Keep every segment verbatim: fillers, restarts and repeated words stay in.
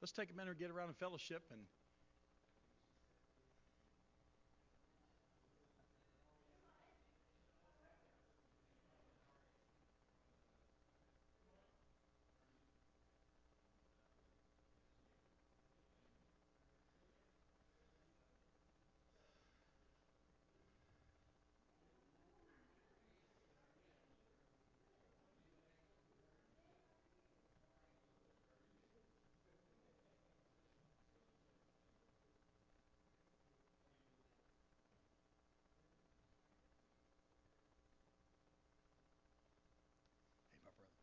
Let's take a minute and get around and fellowship. And hey, my brother.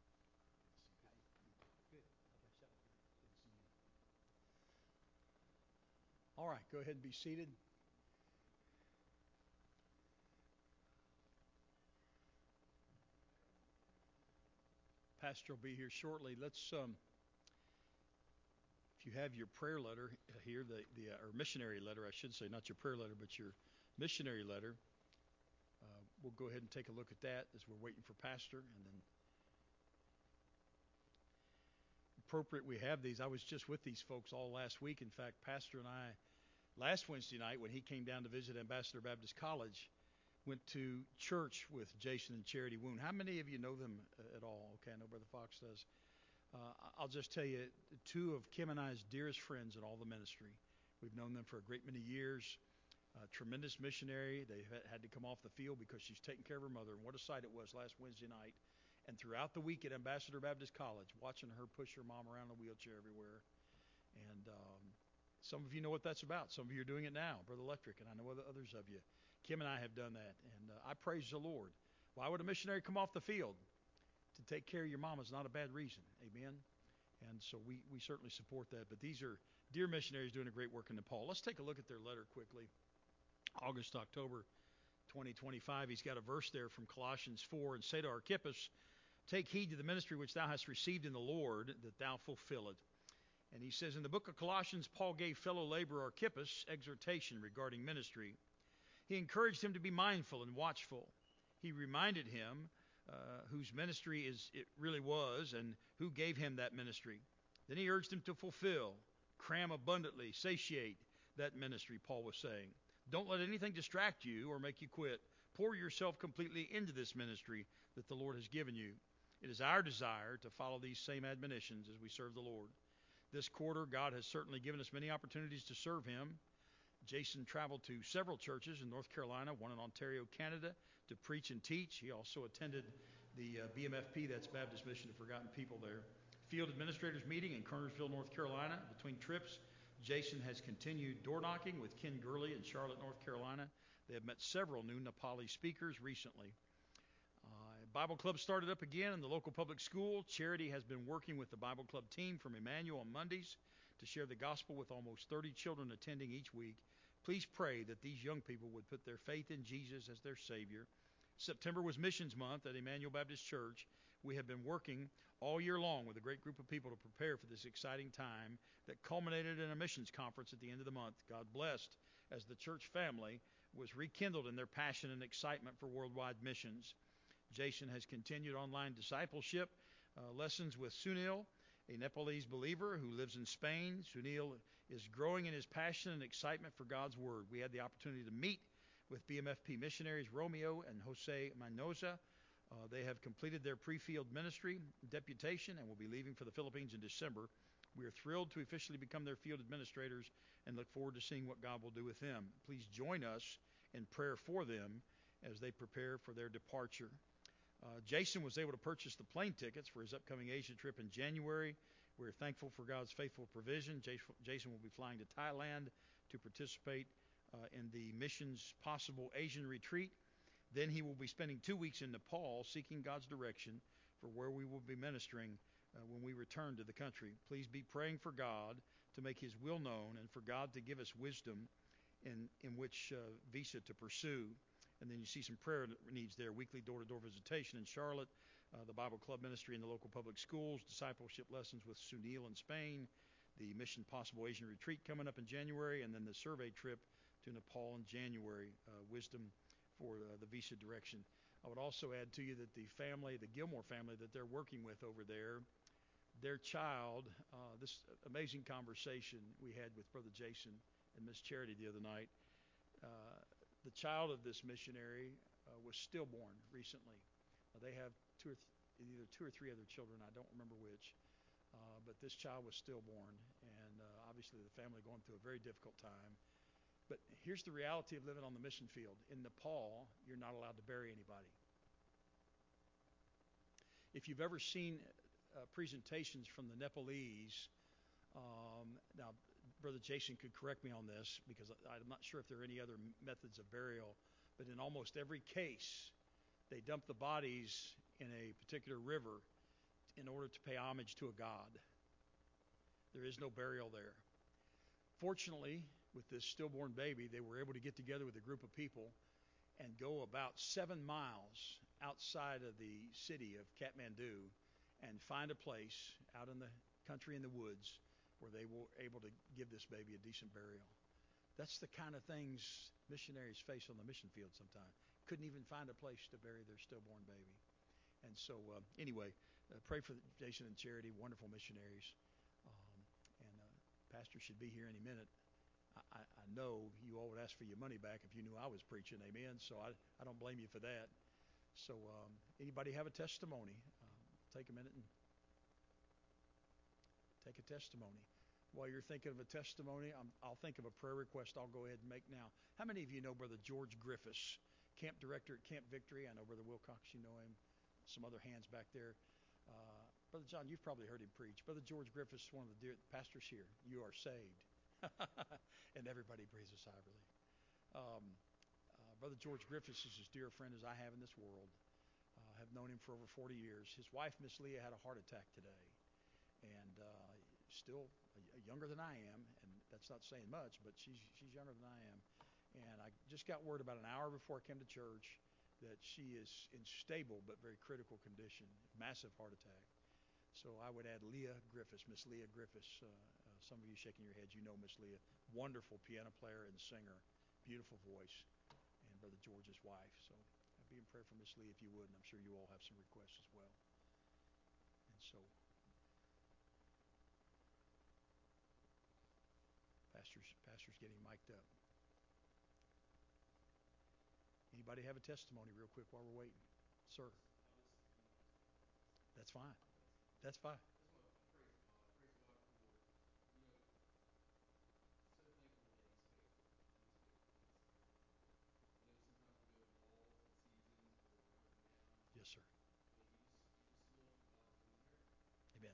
Good. Good to see you. All right, go ahead and be seated. Pastor will be here shortly. Let's, um, if you have your prayer letter here, the the uh, or missionary letter, I should say, not your prayer letter, but your missionary letter. Uh, we'll go ahead and take a look at that as we're waiting for Pastor, and then appropriate we have these. I was just with these folks all last week. In fact, Pastor and I, last Wednesday night when he came down to visit Ambassador Baptist College, went to church with Jason and Charity Woon. How many of you know them uh, at all? Okay, I know Brother Fox does. Uh, I'll just tell you, two of Kim and I's dearest friends in all the ministry. We've known them for a great many years. Uh, tremendous missionary. They had to come off the field because she's taking care of her mother. And what a sight it was last Wednesday night. And throughout the week at Ambassador Baptist College, watching her push her mom around in a wheelchair everywhere. And um, some of you know what that's about. Some of you are doing it now, Brother Electric, and I know others of you. Kim and I have done that, and uh, I praise the Lord. Why would a missionary come off the field? To take care of your mom is not a bad reason. Amen? And so we, we certainly support that. But these are dear missionaries doing a great work in Nepal. Let's take a look at their letter quickly. August, October twenty twenty-five. He's got a verse there from Colossians four. And say to Archippus, take heed to the ministry which thou hast received in the Lord, that thou fulfill it. And he says in the book of Colossians, Paul gave fellow laborer Archippus exhortation regarding ministry. He encouraged him to be mindful and watchful. He reminded him uh, whose ministry is it really was and who gave him that ministry. Then he urged him to fulfill, cram abundantly, satiate that ministry, Paul was saying. Don't let anything distract you or make you quit. Pour yourself completely into this ministry that the Lord has given you. It is our desire to follow these same admonitions as we serve the Lord. This quarter, God has certainly given us many opportunities to serve Him. Jason traveled to several churches in North Carolina, one in Ontario, Canada, to preach and teach. He also attended the uh, B M F P, that's Baptist Mission of Forgotten People there. Field Administrators Meeting in Kernersville, North Carolina. Between trips, Jason has continued door knocking with Ken Gurley in Charlotte, North Carolina. They have met several new Nepali speakers recently. Uh, Bible Club started up again in the local public school. Charity has been working with the Bible Club team from Emmanuel on Mondays to share the gospel with almost thirty children attending each week. Please pray that these young people would put their faith in Jesus as their Savior. September was Missions Month at Emmanuel Baptist Church. We have been working all year long with a great group of people to prepare for this exciting time that culminated in a missions conference at the end of the month. God blessed as the church family was rekindled in their passion and excitement for worldwide missions. Jason has continued online discipleship uh, lessons with Sunil, a Nepalese believer who lives in Spain. Sunil is growing in his passion and excitement for God's Word. We had the opportunity to meet with B M F P missionaries Romeo and Jose Mendoza. Uh, they have completed their pre-field ministry deputation and will be leaving for the Philippines in December. We are thrilled to officially become their field administrators and look forward to seeing what God will do with them. Please join us in prayer for them as they prepare for their departure. Uh, Jason was able to purchase the plane tickets for his upcoming Asia trip in January. We're thankful for God's faithful provision. Jason will be flying to Thailand to participate uh, in the Missions Possible Asian Retreat. Then he will be spending two weeks in Nepal seeking God's direction for where we will be ministering uh, when we return to the country. Please be praying for God to make His will known and for God to give us wisdom in, in which uh, visa to pursue. And then you see some prayer needs there, weekly door-to-door visitation in Charlotte, uh, the Bible Club ministry in the local public schools, discipleship lessons with Sunil in Spain, the Mission Possible Asian Retreat coming up in January, and then the survey trip to Nepal in January, uh, wisdom for uh, the visa direction. I would also add to you that the family, the Gilmore family that they're working with over there, their child, uh, this amazing conversation we had with Brother Jason and Miss Charity the other night. Uh, the child of this missionary uh, was stillborn recently. Uh, they have two or th- either two or three other children. I don't remember which. Uh, but this child was stillborn, and uh, obviously the family going through a very difficult time. But here's the reality of living on the mission field. In Nepal, you're not allowed to bury anybody. If you've ever seen uh, presentations from the Nepalese, um, now Brother Jason could correct me on this because I'm not sure if there are any other methods of burial, but in almost every case, they dump the bodies in a particular river in order to pay homage to a god. There is no burial there. Fortunately, with this stillborn baby, they were able to get together with a group of people and go about seven miles outside of the city of Kathmandu and find a place out in the country in the woods where they were able to give this baby a decent burial. That's the kind of things missionaries face on the mission field sometimes. Couldn't even find a place to bury their stillborn baby. And so, uh, anyway, uh, pray for Jason and Charity, wonderful missionaries. Um, and uh, Pastor should be here any minute. I, I, I know you all would ask for your money back if you knew I was preaching, amen? So I, I don't blame you for that. So um, anybody have a testimony? Um, take a minute and take a testimony. While you're thinking of a testimony, I'm, I'll think of a prayer request I'll go ahead and make now. How many of you know Brother George Griffiths, camp director at Camp Victory? I know Brother Wilcox, you know him. Some other hands back there. Uh, Brother John, you've probably heard him preach. Brother George Griffiths, one of the dear pastors here. You are saved. And everybody breathes a sigh of relief. Um, uh, Brother George Griffiths is as dear a friend as I have in this world. Uh, have known him for over forty years. His wife, Miss Leah, had a heart attack today. And uh, still a, a younger than I am. And that's not saying much, but she's, she's younger than I am. And I just got word about an hour before I came to church that she is in stable but very critical condition, massive heart attack. So I would add Leah Griffiths, Miss Leah Griffiths. Uh, uh, some of you shaking your heads, you know Miss Leah. Wonderful piano player and singer, beautiful voice, and Brother George's wife. So I'd be in prayer for Miss Leah if you would, and I'm sure you all have some requests as well. And so, Pastor's, Pastor's getting mic'd up. Anybody have a testimony real quick while we're waiting? Sir. That's fine. That's fine. Yes, sir. Amen.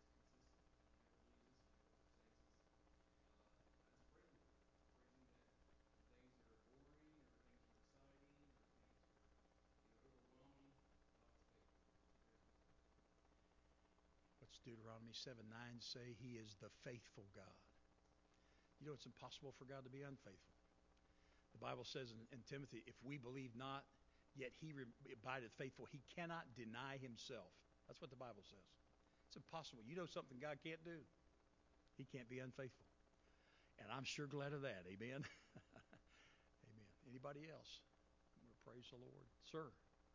What's Deuteronomy seven nine say? He is the faithful God. You know, it's impossible for God to be unfaithful. The Bible says in, in Timothy, if we believe not, yet he re- abideth faithful. He cannot deny himself. That's what the Bible says. It's impossible. You know something God can't do? He can't be unfaithful. And I'm sure glad of that. Amen. Amen. Anybody else? Praise the Lord. Sir.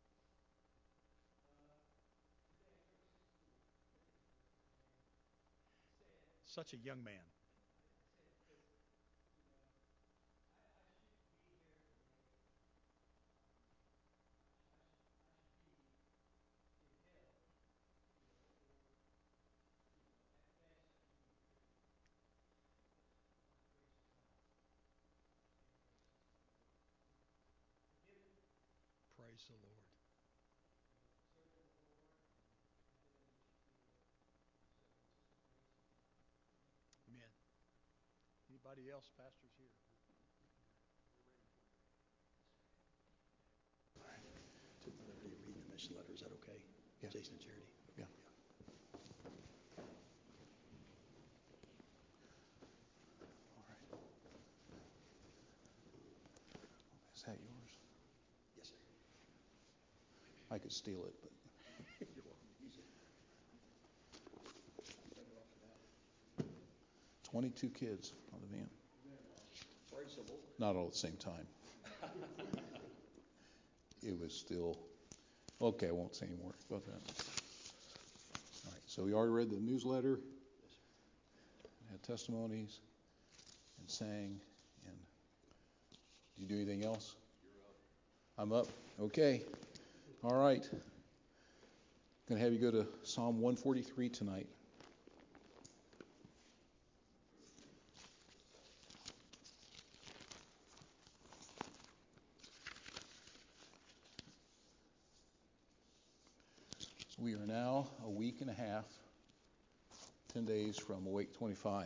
Such a young man. Praise the Lord. Amen. Anybody else? Pastor's here. Took the liberty of reading the mission letter. Is that okay? Yeah. Jason and Charity. Yeah. All right. Is that yours? Yes, sir. I could steal it, but You're welcome to use it. Better off without it. twenty-two kids on the van. Praise the Lord. Not all at the same time. It was still okay. I won't say any more about that. All right. So we already read the newsletter, had testimonies, and sang. And do you do anything else? I'm up. Okay. All right. Going to have you go to Psalm one forty-three tonight. We are now a week and a half, ten days from Awake twenty-five.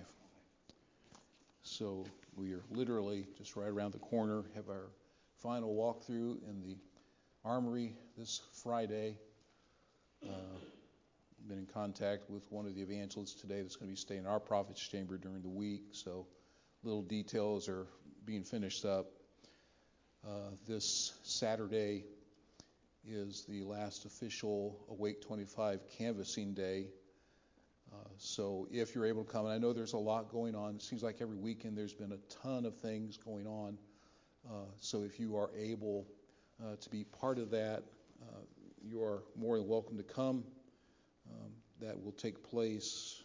So we are literally just right around the corner, have our final walkthrough in the Armory this Friday. Uh, been in contact with one of the evangelists today that's going to be staying in our prophet's chamber during the week. So little details are being finished up. Uh, this Saturday is the last official Awake twenty-five canvassing day. Uh, so if you're able to come, and I know there's a lot going on. It seems like every weekend there's been a ton of things going on. Uh, so if you are able uh, to be part of that, uh, you are more than welcome to come. Um, that will take place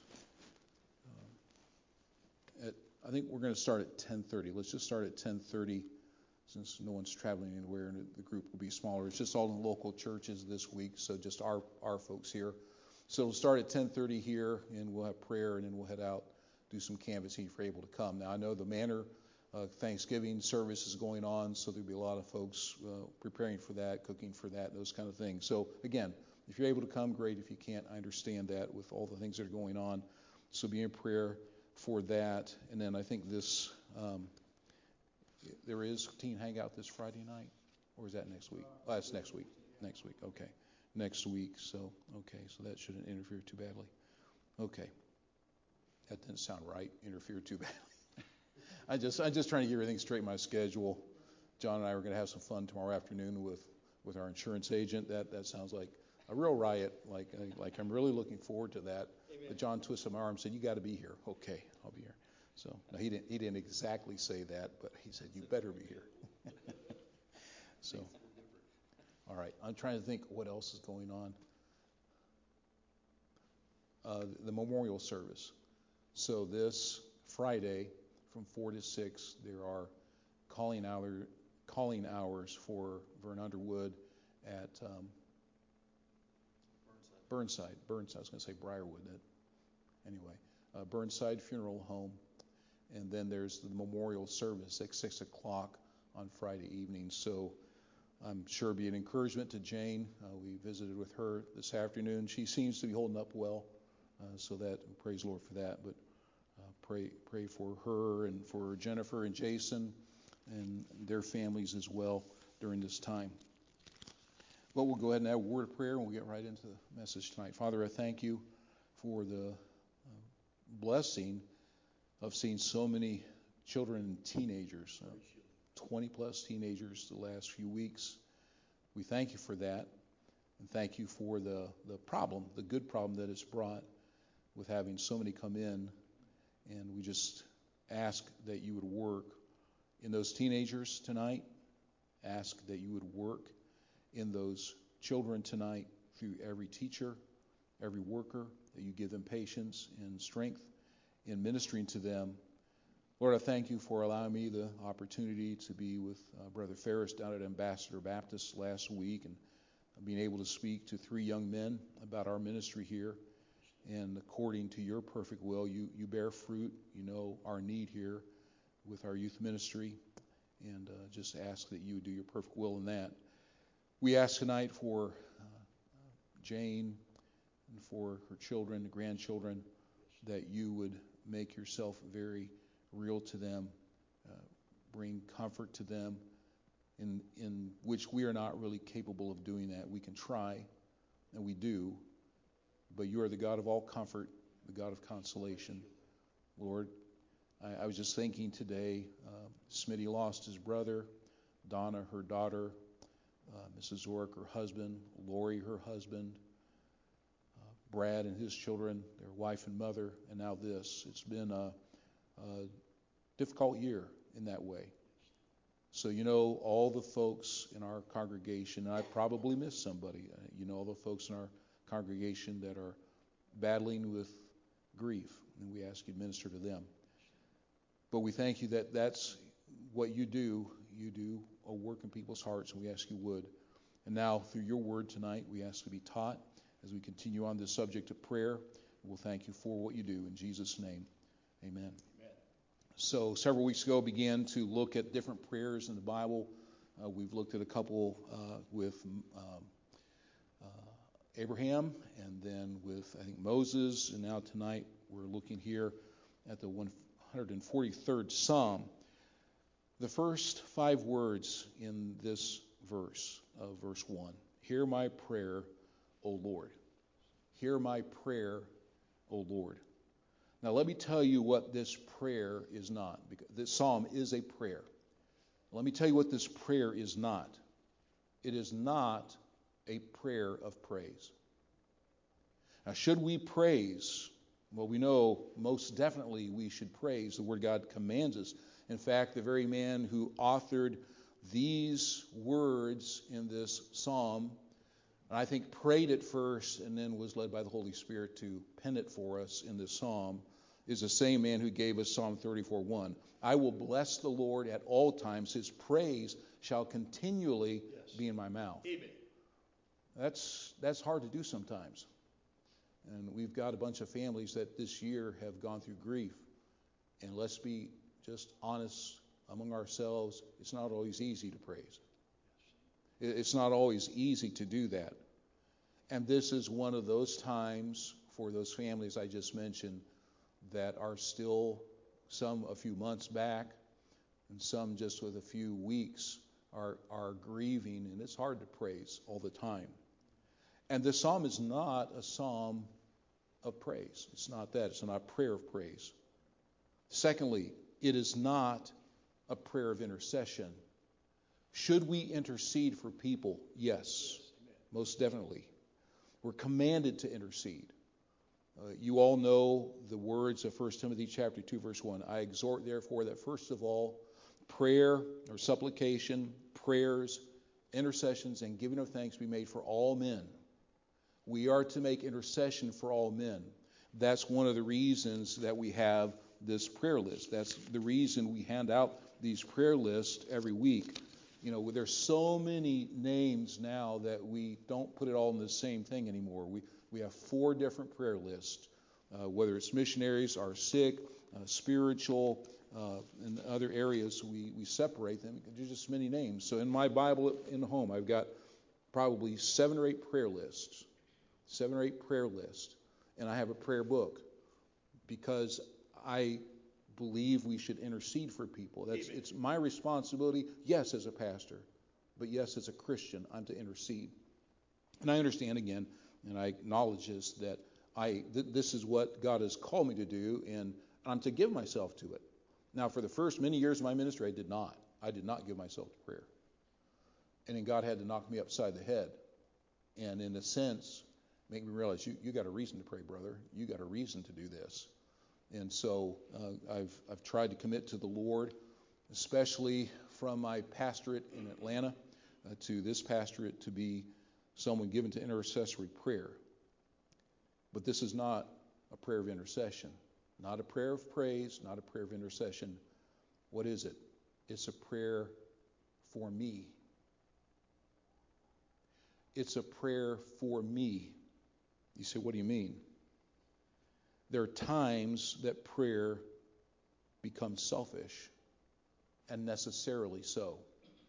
uh, at, I think we're going to start at ten thirty. Let's just start at ten thirty. Since no one's traveling anywhere and the group will be smaller. It's just all in local churches this week, so just our our folks here. So we'll start at ten thirty here, and we'll have prayer, and then we'll head out, do some canvassing if you're able to come. Now, I know the Manor uh, Thanksgiving service is going on, so there'll be a lot of folks uh, preparing for that, cooking for that, those kind of things. So, again, if you're able to come, great. If you can't, I understand that with all the things that are going on. So be in prayer for that. And then I think this... Um, There is teen hangout this Friday night, or is that next week? Oh, that's next week. Next week, okay. Next week, so okay, so that shouldn't interfere too badly. Okay, that didn't sound right. Interfere too badly. I just, I'm just trying to get everything straight in my schedule. John and I are going to have some fun tomorrow afternoon with, with our insurance agent. That that sounds like a real riot. Like like I'm really looking forward to that. Amen. But John twisted my arm and said, "You got to be here." Okay, I'll be here. So no, he didn't. He didn't exactly say that, but he said, "You better be here." So, all right. I'm trying to think what else is going on. Uh, the memorial service. So this Friday, from four to six, there are calling hour calling hours for Vern Underwood at um, Burnside. Burnside. Burnside. I was going to say Briarwood. That, anyway, uh, Burnside Funeral Home. And then there's the memorial service at six o'clock on Friday evening. So I'm sure it'll be an encouragement to Jane. Uh, we visited with her this afternoon. She seems to be holding up well. Uh, so that, praise the Lord for that. But uh, pray pray for her and for Jennifer and Jason and their families as well during this time. Well, we'll go ahead and have a word of prayer and we'll get right into the message tonight. Father, I thank you for the uh, blessing of seeing so many children and teenagers, uh, twenty plus teenagers the last few weeks. We thank you for that, and thank you for the, the problem, the good problem that it's brought with having so many come in. And we just ask that you would work in those teenagers tonight, ask that you would work in those children tonight through every teacher, every worker, that you give them patience and strength in ministering to them. Lord, I thank you for allowing me the opportunity to be with uh, Brother Ferris down at Ambassador Baptist last week and being able to speak to three young men about our ministry here. And according to your perfect will, you, you bear fruit. You know our need here with our youth ministry. And uh, just ask that you would do your perfect will in that. We ask tonight for uh, Jane and for her children, grandchildren, that you would make yourself very real to them, uh, bring comfort to them, in in which we are not really capable of doing that. We can try, and we do, but you are the God of all comfort, the God of consolation. Lord, I, I was just thinking today, uh, Smitty lost his brother, Donna, her daughter, uh, Missus Zork, her husband, Lori, her husband, Brad and his children, their wife and mother, and now this. It's been a, a difficult year in that way. So you know all the folks in our congregation, and I probably missed somebody. You know all the folks in our congregation that are battling with grief, and we ask you to minister to them. But we thank you that that's what you do. You do a work in people's hearts, and we ask you would. And now, through your word tonight, we ask to be taught as we continue on this subject of prayer. We'll thank you for what you do. In Jesus' name, amen. Amen. So several weeks ago, began to look at different prayers in the Bible. Uh, we've looked at a couple uh, with um, uh, Abraham, and then with, I think, Moses. And now tonight, we're looking here at the one hundred forty-third Psalm. The first five words in this verse, uh, verse one. Hear my prayer, O Lord. Hear my prayer, O Lord. Now let me tell you what this prayer is not. Because this psalm is a prayer. Let me tell you what this prayer is not. It is not a prayer of praise. Now should we praise? Well, we know most definitely we should praise. The Word of God commands us. In fact, the very man who authored these words in this psalm, and I think prayed it first and then was led by the Holy Spirit to pen it for us in this psalm, is the same man who gave us Psalm thirty-four one. I will bless the Lord at all times. His praise shall continually yes. be in my mouth. Amen. That's, that's hard to do sometimes. And we've got a bunch of families that this year have gone through grief. And let's be just honest among ourselves, it's not always easy to praise. It's not always easy to do that. And this is one of those times for those families I just mentioned that are still, some a few months back, and some just with a few weeks are, are grieving, and it's hard to praise all the time. And this psalm is not a psalm of praise. It's not that. It's not a prayer of praise. Secondly, it is not a prayer of intercession. Should we intercede for people? Yes, yes, most definitely. We're commanded to intercede. Uh, you all know the words of First Timothy chapter two, verse one. I exhort, therefore, that first of all, prayer or supplication, prayers, intercessions, and giving of thanks be made for all men. We are to make intercession for all men. That's one of the reasons that we have this prayer list. That's the reason we hand out these prayer lists every week. You know, there's so many names now that we don't put it all in the same thing anymore. We we have four different prayer lists, uh, whether it's missionaries, our sick, uh, spiritual, uh, and other areas. We we separate them. There's just many names. So in my Bible in the home, I've got probably seven or eight prayer lists, seven or eight prayer lists, and I have a prayer book because I believe we should intercede for people. That's Amen. It's my responsibility, yes, as a pastor, but yes, as a Christian, I'm to intercede. And I understand again, and I acknowledge this, that I th- this is what God has called me to do, and I'm to give myself to it. Now, for the first many years of my ministry, I did not. I did not give myself to prayer. And then God had to knock me upside the head, and in a sense, make me realize, you, you got a reason to pray, brother. You got a reason to do this. And so uh, I've I've tried to commit to the Lord, especially from my pastorate in Atlanta uh, to this pastorate, to be someone given to intercessory prayer. But this is not a prayer of intercession, not a prayer of praise, not a prayer of intercession. What is it? It's a prayer for me. It's a prayer for me. You say, what do you mean? There are times that prayer becomes selfish, and necessarily so.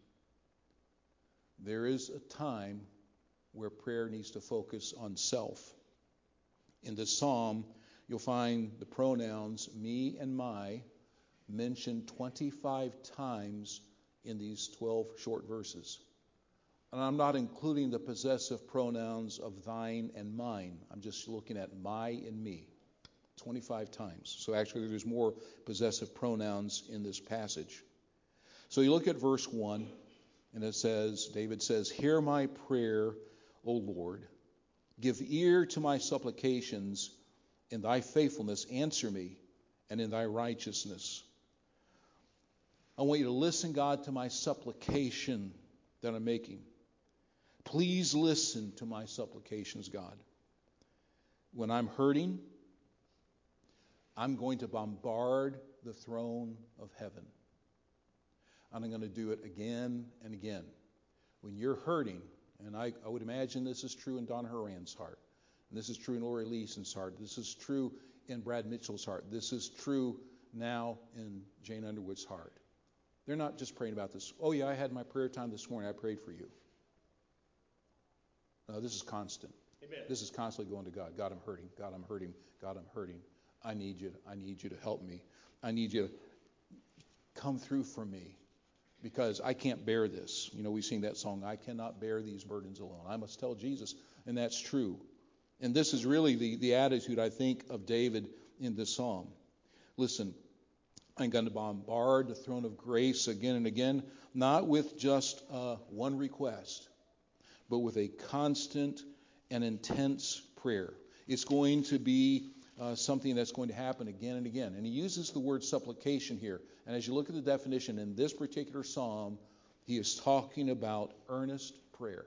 There is a time where prayer needs to focus on self. In this psalm, you'll find the pronouns me and my mentioned twenty-five times in these twelve short verses. And I'm not including the possessive pronouns of thine and mine. I'm just looking at my and me. twenty-five times. So actually there's more possessive pronouns in this passage. So you look at verse one, and it says, David says, hear my prayer, O Lord. Give ear to my supplications. In thy faithfulness answer me, and in thy righteousness. I want you to listen, God, to my supplication that I'm making. Please listen to my supplications, God. When I'm hurting, I'm going to bombard the throne of heaven. And I'm going to do it again and again. When you're hurting, and I, I would imagine this is true in Don Horan's heart, and this is true in Lori Leeson's heart, this is true in Brad Mitchell's heart, this is true now in Jane Underwood's heart. They're not just praying about this. Oh yeah, I had my prayer time this morning, I prayed for you. No, this is constant. Amen. This is constantly going to God. God, I'm hurting. God, I'm hurting. God, I'm hurting. I need you. I need you to help me. I need you to come through for me because I can't bear this. You know, we sing that song, I cannot bear these burdens alone. I must tell Jesus, and that's true. And this is really the, the attitude, I think, of David in this psalm. Listen, I'm going to bombard the throne of grace again and again, not with just uh, one request, but with a constant and intense prayer. It's going to be uh, something that's going to happen again and again. And he uses the word supplication here. And as you look at the definition in this particular psalm, he is talking about earnest prayer.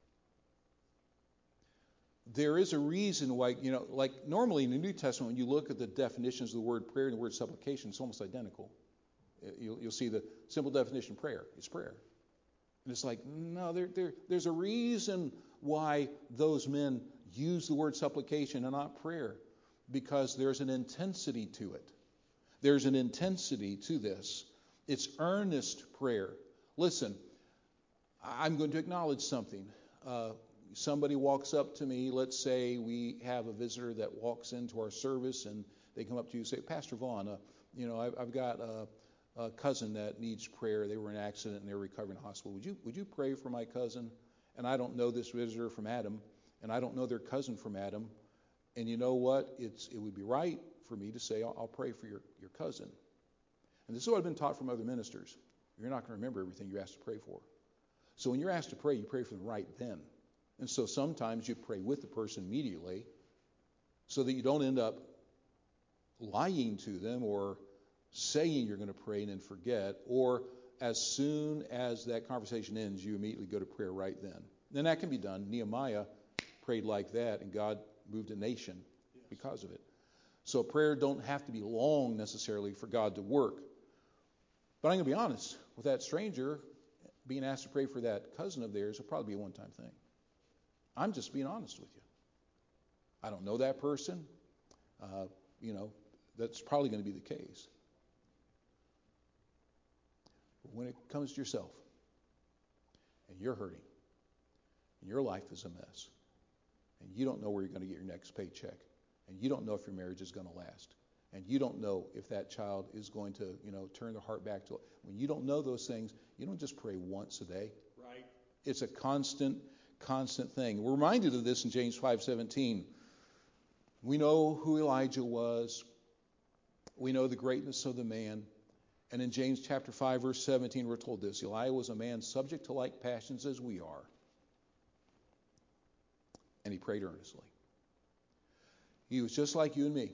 There is a reason why, you know, like normally in the New Testament, when you look at the definitions of the word prayer and the word supplication, it's almost identical. You'll, you'll see the simple definition, prayer, is prayer. And it's like, no, there, there, there's a reason why those men use the word supplication and not prayer, because there's an intensity to it. There's an intensity to this. It's earnest prayer. Listen, I'm going to acknowledge something. Uh, somebody walks up to me. Let's say we have a visitor that walks into our service, and they come up to you and say, Pastor Vaughn, uh, you know, I've, I've got a, a cousin that needs prayer. They were in an accident and they're recovering in the hospital. Would you would you pray for my cousin? And I don't know this visitor from Adam, and I don't know their cousin from Adam. And you know what? It's it would be right for me to say, I'll, I'll pray for your, your cousin. And this is what I've been taught from other ministers. You're not going to remember everything you're asked to pray for. So when you're asked to pray, you pray for them right then. And so sometimes you pray with the person immediately so that you don't end up lying to them or saying you're going to pray and then forget, or as soon as that conversation ends, you immediately go to prayer right then. And that can be done. Nehemiah prayed like that, and God moved a nation yes. because of it. So prayer don't have to be long necessarily for God to work. But I'm going to be honest, with that stranger being asked to pray for that cousin of theirs will probably be a one-time thing. I'm just being honest with you. I don't know that person. Uh, you know, that's probably going to be the case. But when it comes to yourself, and you're hurting, and your life is a mess, and you don't know where you're going to get your next paycheck, and you don't know if your marriage is going to last, and you don't know if that child is going to, you know, turn their heart back to it. When you don't know those things, you don't just pray once a day. Right. It's a constant, constant thing. We're reminded of this in James five seventeen. We know who Elijah was. We know the greatness of the man. And in James chapter five, verse seventeen, we're told this. Elijah was a man subject to like passions as we are. And he prayed earnestly. He was just like you and me.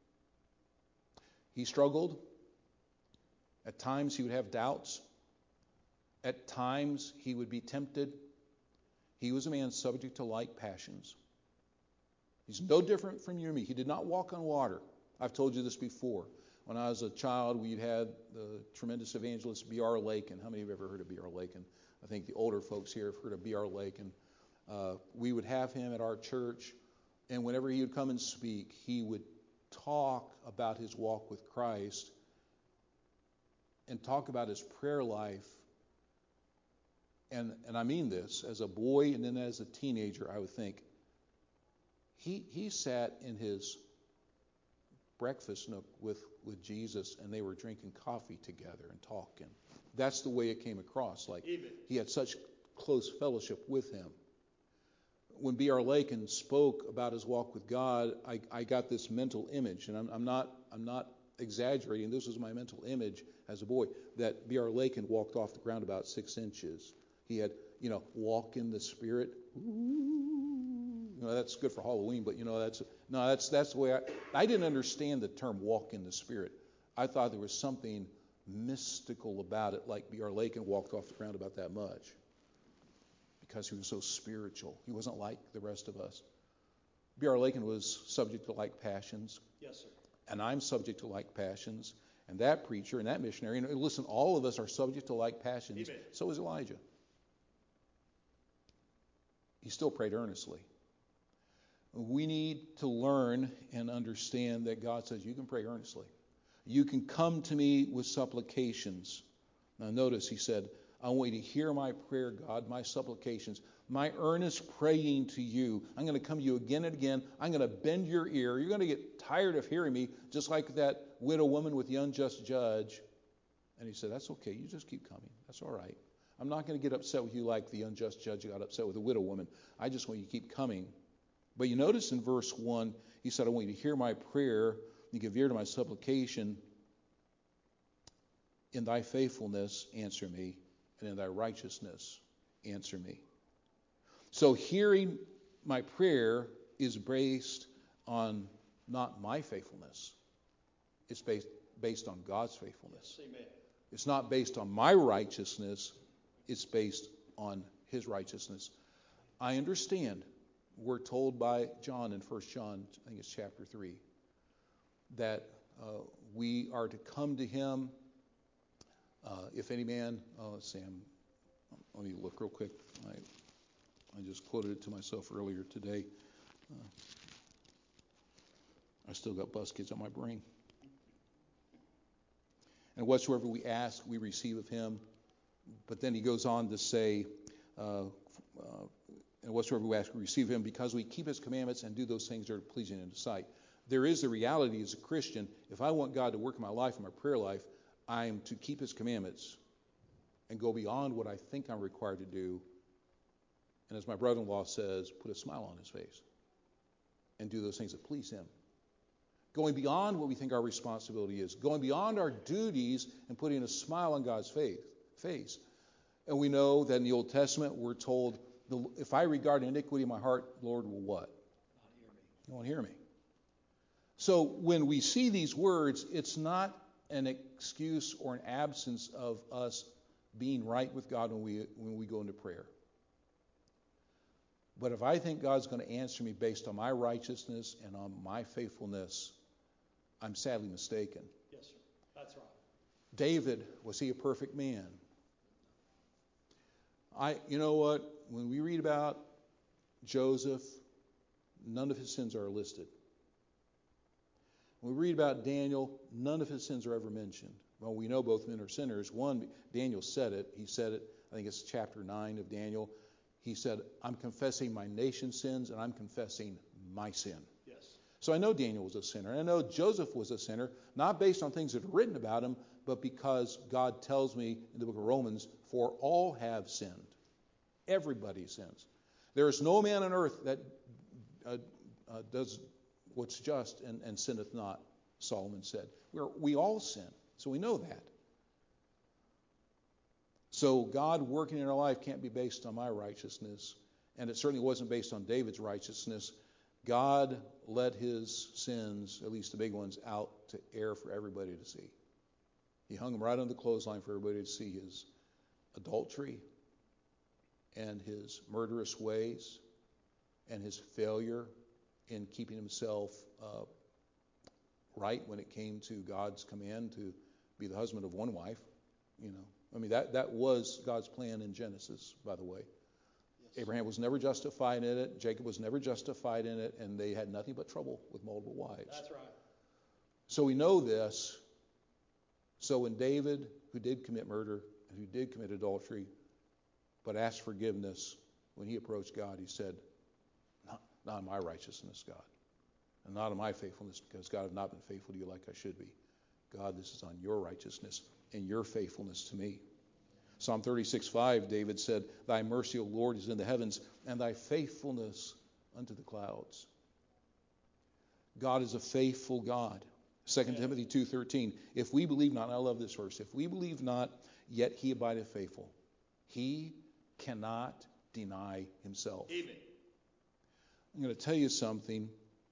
He struggled. At times he would have doubts. At times he would be tempted. He was a man subject to like passions. He's no different from you and me. He did not walk on water. I've told you this before. When I was a child, we had the tremendous evangelist B R Lakin. How many of you have ever heard of B R Lakin? I think the older folks here have heard of B R Lakin. Uh, we would have him at our church, and whenever he would come and speak, he would talk about his walk with Christ and talk about his prayer life. And, and I mean this, as a boy and then as a teenager, I would think, he, he sat in his breakfast nook with, with Jesus, and they were drinking coffee together and talking. That's the way it came across. Like Amen. He had such close fellowship with him. When B R Lakin spoke about his walk with God, I, I got this mental image, and I'm, I'm not I'm not exaggerating. This was my mental image as a boy, that B R Lakin walked off the ground about six inches. He had, you know, walk in the Spirit. Ooh, you know, that's good for Halloween, but you know, that's no, that's that's the way I I didn't understand the term walk in the Spirit. I thought there was something mystical about it, like B R Lakin walked off the ground about that much, because he was so spiritual. He wasn't like the rest of us. B R. Lakin was subject to like passions. Yes, sir. And I'm subject to like passions. And that preacher and that missionary, and listen, all of us are subject to like passions. Amen. So is Elijah. He still prayed earnestly. We need to learn and understand that God says you can pray earnestly. You can come to me with supplications. Now notice he said, I want you to hear my prayer, God, my supplications, my earnest praying to you. I'm going to come to you again and again. I'm going to bend your ear. You're going to get tired of hearing me, just like that widow woman with the unjust judge. And he said, that's okay. You just keep coming. That's all right. I'm not going to get upset with you like the unjust judge got upset with the widow woman. I just want you to keep coming. But you notice in verse one, he said, I want you to hear my prayer. You give ear to my supplication. In thy faithfulness, answer me. And in thy righteousness, answer me. So hearing my prayer is based on not my faithfulness. It's based, based on God's faithfulness. Yes, amen. It's not based on my righteousness. It's based on his righteousness. I understand. We're told by John in First John, I think it's chapter three, that uh, we are to come to him. Uh, if any man, oh, Sam, let me look real quick. I, I just quoted it to myself earlier today. Uh, I still got buskets on my brain. And whatsoever we ask, we receive of him. But then he goes on to say, uh, uh, and whatsoever we ask, we receive him because we keep his commandments and do those things that are pleasing in his sight. There is a reality as a Christian. If I want God to work in my life, in my prayer life, I am to keep his commandments and go beyond what I think I'm required to do. And as my brother-in-law says, put a smile on his face and do those things that please him. Going beyond what we think our responsibility is. Going beyond our duties and putting a smile on God's faith, face. And we know that in the Old Testament we're told, if I regard iniquity in my heart, Lord will what? Not hear me. You won't hear me. So when we see these words, it's not an excuse or an absence of us being right with God when we when we go into prayer. But if I think God's going to answer me based on my righteousness and on my faithfulness, I'm sadly mistaken. Yes, sir. That's right. David, was he a perfect man? I, you know what? When we read about Joseph, none of his sins are listed. When we read about Daniel, none of his sins are ever mentioned. Well, we know both men are sinners. One, Daniel said it. He said it, I think it's chapter nine of Daniel. He said, I'm confessing my nation's sins and I'm confessing my sin. Yes. So I know Daniel was a sinner. And I know Joseph was a sinner, not based on things that are written about him, but because God tells me in the book of Romans, for all have sinned. Everybody sins. There is no man on earth that uh, uh, does what's just and, and sinneth not, Solomon said. We're, we all sin, so we know that. So God working in our life can't be based on my righteousness, and it certainly wasn't based on David's righteousness. God let his sins, at least the big ones, out to air for everybody to see. He hung them right on the clothesline for everybody to see his adultery and his murderous ways and his failure in keeping himself uh, right when it came to God's command to be the husband of one wife. You know, I mean, that, that was God's plan in Genesis, by the way. Yes. Abraham was never justified in it. Jacob was never justified in it. And they had nothing but trouble with multiple wives. That's right. So we know this. So when David, who did commit murder and who did commit adultery, but asked forgiveness, when he approached God, he said, not, not in my righteousness, God, and not in my faithfulness, because God, I've not been faithful to you like I should be. God, this is on your righteousness and your faithfulness to me. Psalm thirty-six five, David said, thy mercy, O Lord, is in the heavens, and thy faithfulness unto the clouds. God is a faithful God. Second Timothy two thirteen, if we believe not, and I love this verse, if we believe not, yet he abideth faithful. He cannot deny himself. Amen. I'm going to tell you something.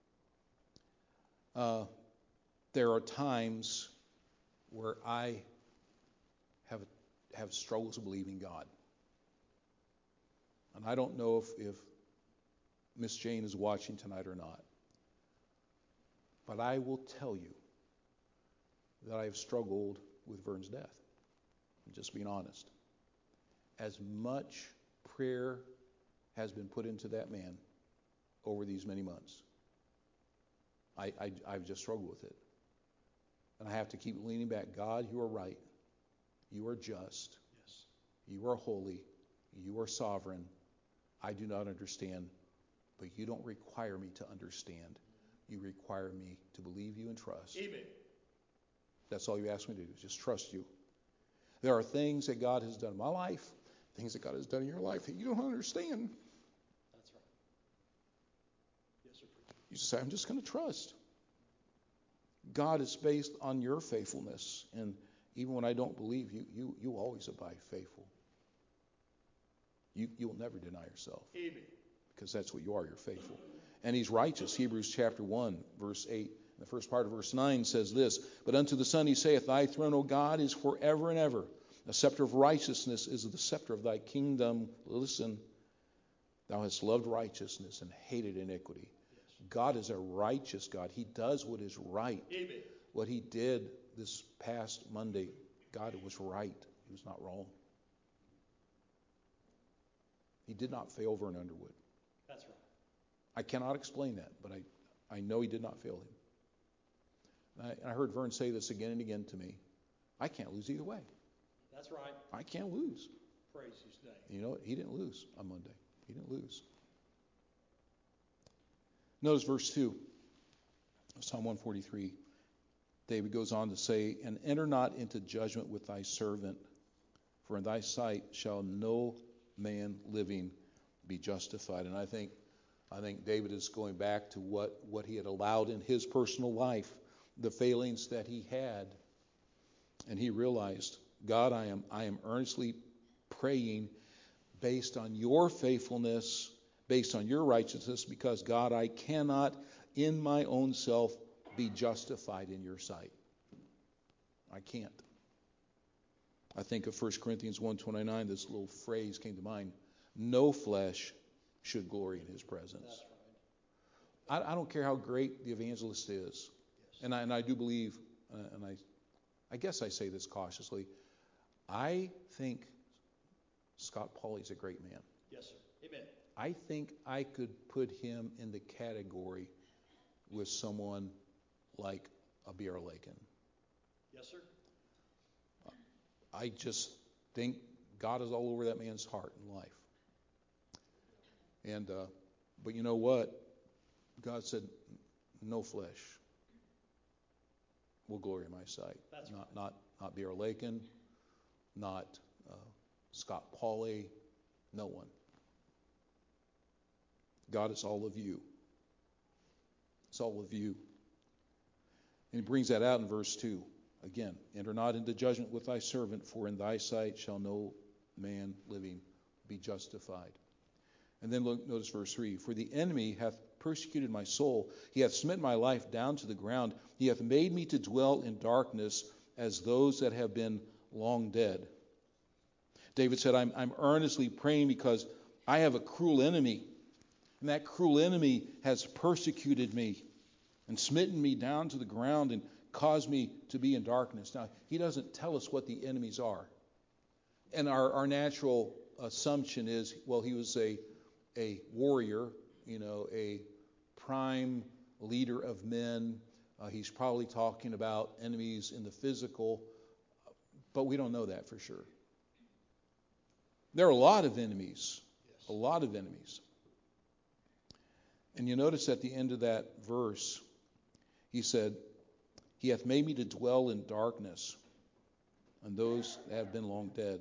Uh, there are times where I have have struggles of believing God. And I don't know if, if Miss Jane is watching tonight or not. But I will tell you that I have struggled with Vern's death. I'm just being honest. As much prayer has been put into that man over these many months, I, I, I've just struggled with it. And I have to keep leaning back. God, you are right. You are just. Yes. You are holy. You are sovereign. I do not understand, but you don't require me to understand. You require me to believe you and trust. Amen. That's all you ask me to do, is just trust you. There are things that God has done in my life, things that God has done in your life that you don't understand. That's right. Yes, sir. You just say, I'm just going to trust. God is based on your faithfulness. And even when I don't believe you, you, you always abide faithful. You, you'll never deny yourself. Amen. Because that's what you are, you're faithful. And he's righteous. Hebrews chapter one, verse eight. The first part of verse nine says this, but unto the Son he saith, thy throne, O God, is forever and ever. The scepter of righteousness is the scepter of thy kingdom. Listen, thou hast loved righteousness and hated iniquity. Yes. God is a righteous God. He does what is right. Amen. What he did this past Monday, God, it was right. He was not wrong. He did not fail Vern Underwood. That's right. I cannot explain that, but I, I know he did not fail him. And I, and I heard Vern say this again and again to me. I can't lose either way. That's right. I can't lose. Praise his name. You know what? He didn't lose on Monday. He didn't lose. Notice verse two of Psalm one forty-three. David goes on to say, and enter not into judgment with thy servant, for in thy sight shall no man living be justified. And I think I think David is going back to what, what he had allowed in his personal life, the failings that he had. And he realized, God, I am I am earnestly praying based on your faithfulness, based on your righteousness, because God, I cannot in my own self be justified in your sight. I can't. I think of First Corinthians one twenty-nine, this little phrase came to mind. No flesh should glory in his presence. That's right. I, I don't care how great the evangelist is. Yes. And I, and I do believe, uh, and I, I guess I say this cautiously, I think Scott Pauley's a great man. Yes, sir. Amen. I think I could put him in the category with someone like a B R Lakin. Yes, sir. I just think God is all over that man's heart and life. And uh, but you know what? God said, no flesh will glory in my sight. That's not, right. not not B R Lakin, not uh, Scott Pauley, no one. God is all of you. It's all of you. And he brings that out in verse two. Again, enter not into judgment with thy servant, for in thy sight shall no man living be justified. And then look, notice verse three. For the enemy hath persecuted my soul. He hath smitten my life down to the ground. He hath made me to dwell in darkness as those that have been long dead. David said, I'm, I'm earnestly praying because I have a cruel enemy. And that cruel enemy has persecuted me and smitten me down to the ground and caused me to be in darkness. Now, he doesn't tell us what the enemies are. And our, our natural assumption is, well, he was a, a warrior, you know, a prime leader of men. Uh, he's probably talking about enemies in the physical, but we don't know that for sure. There are a lot of enemies, Yes. a lot of enemies. And you notice at the end of that verse, he said, he hath made me to dwell in darkness, and those that have been long dead.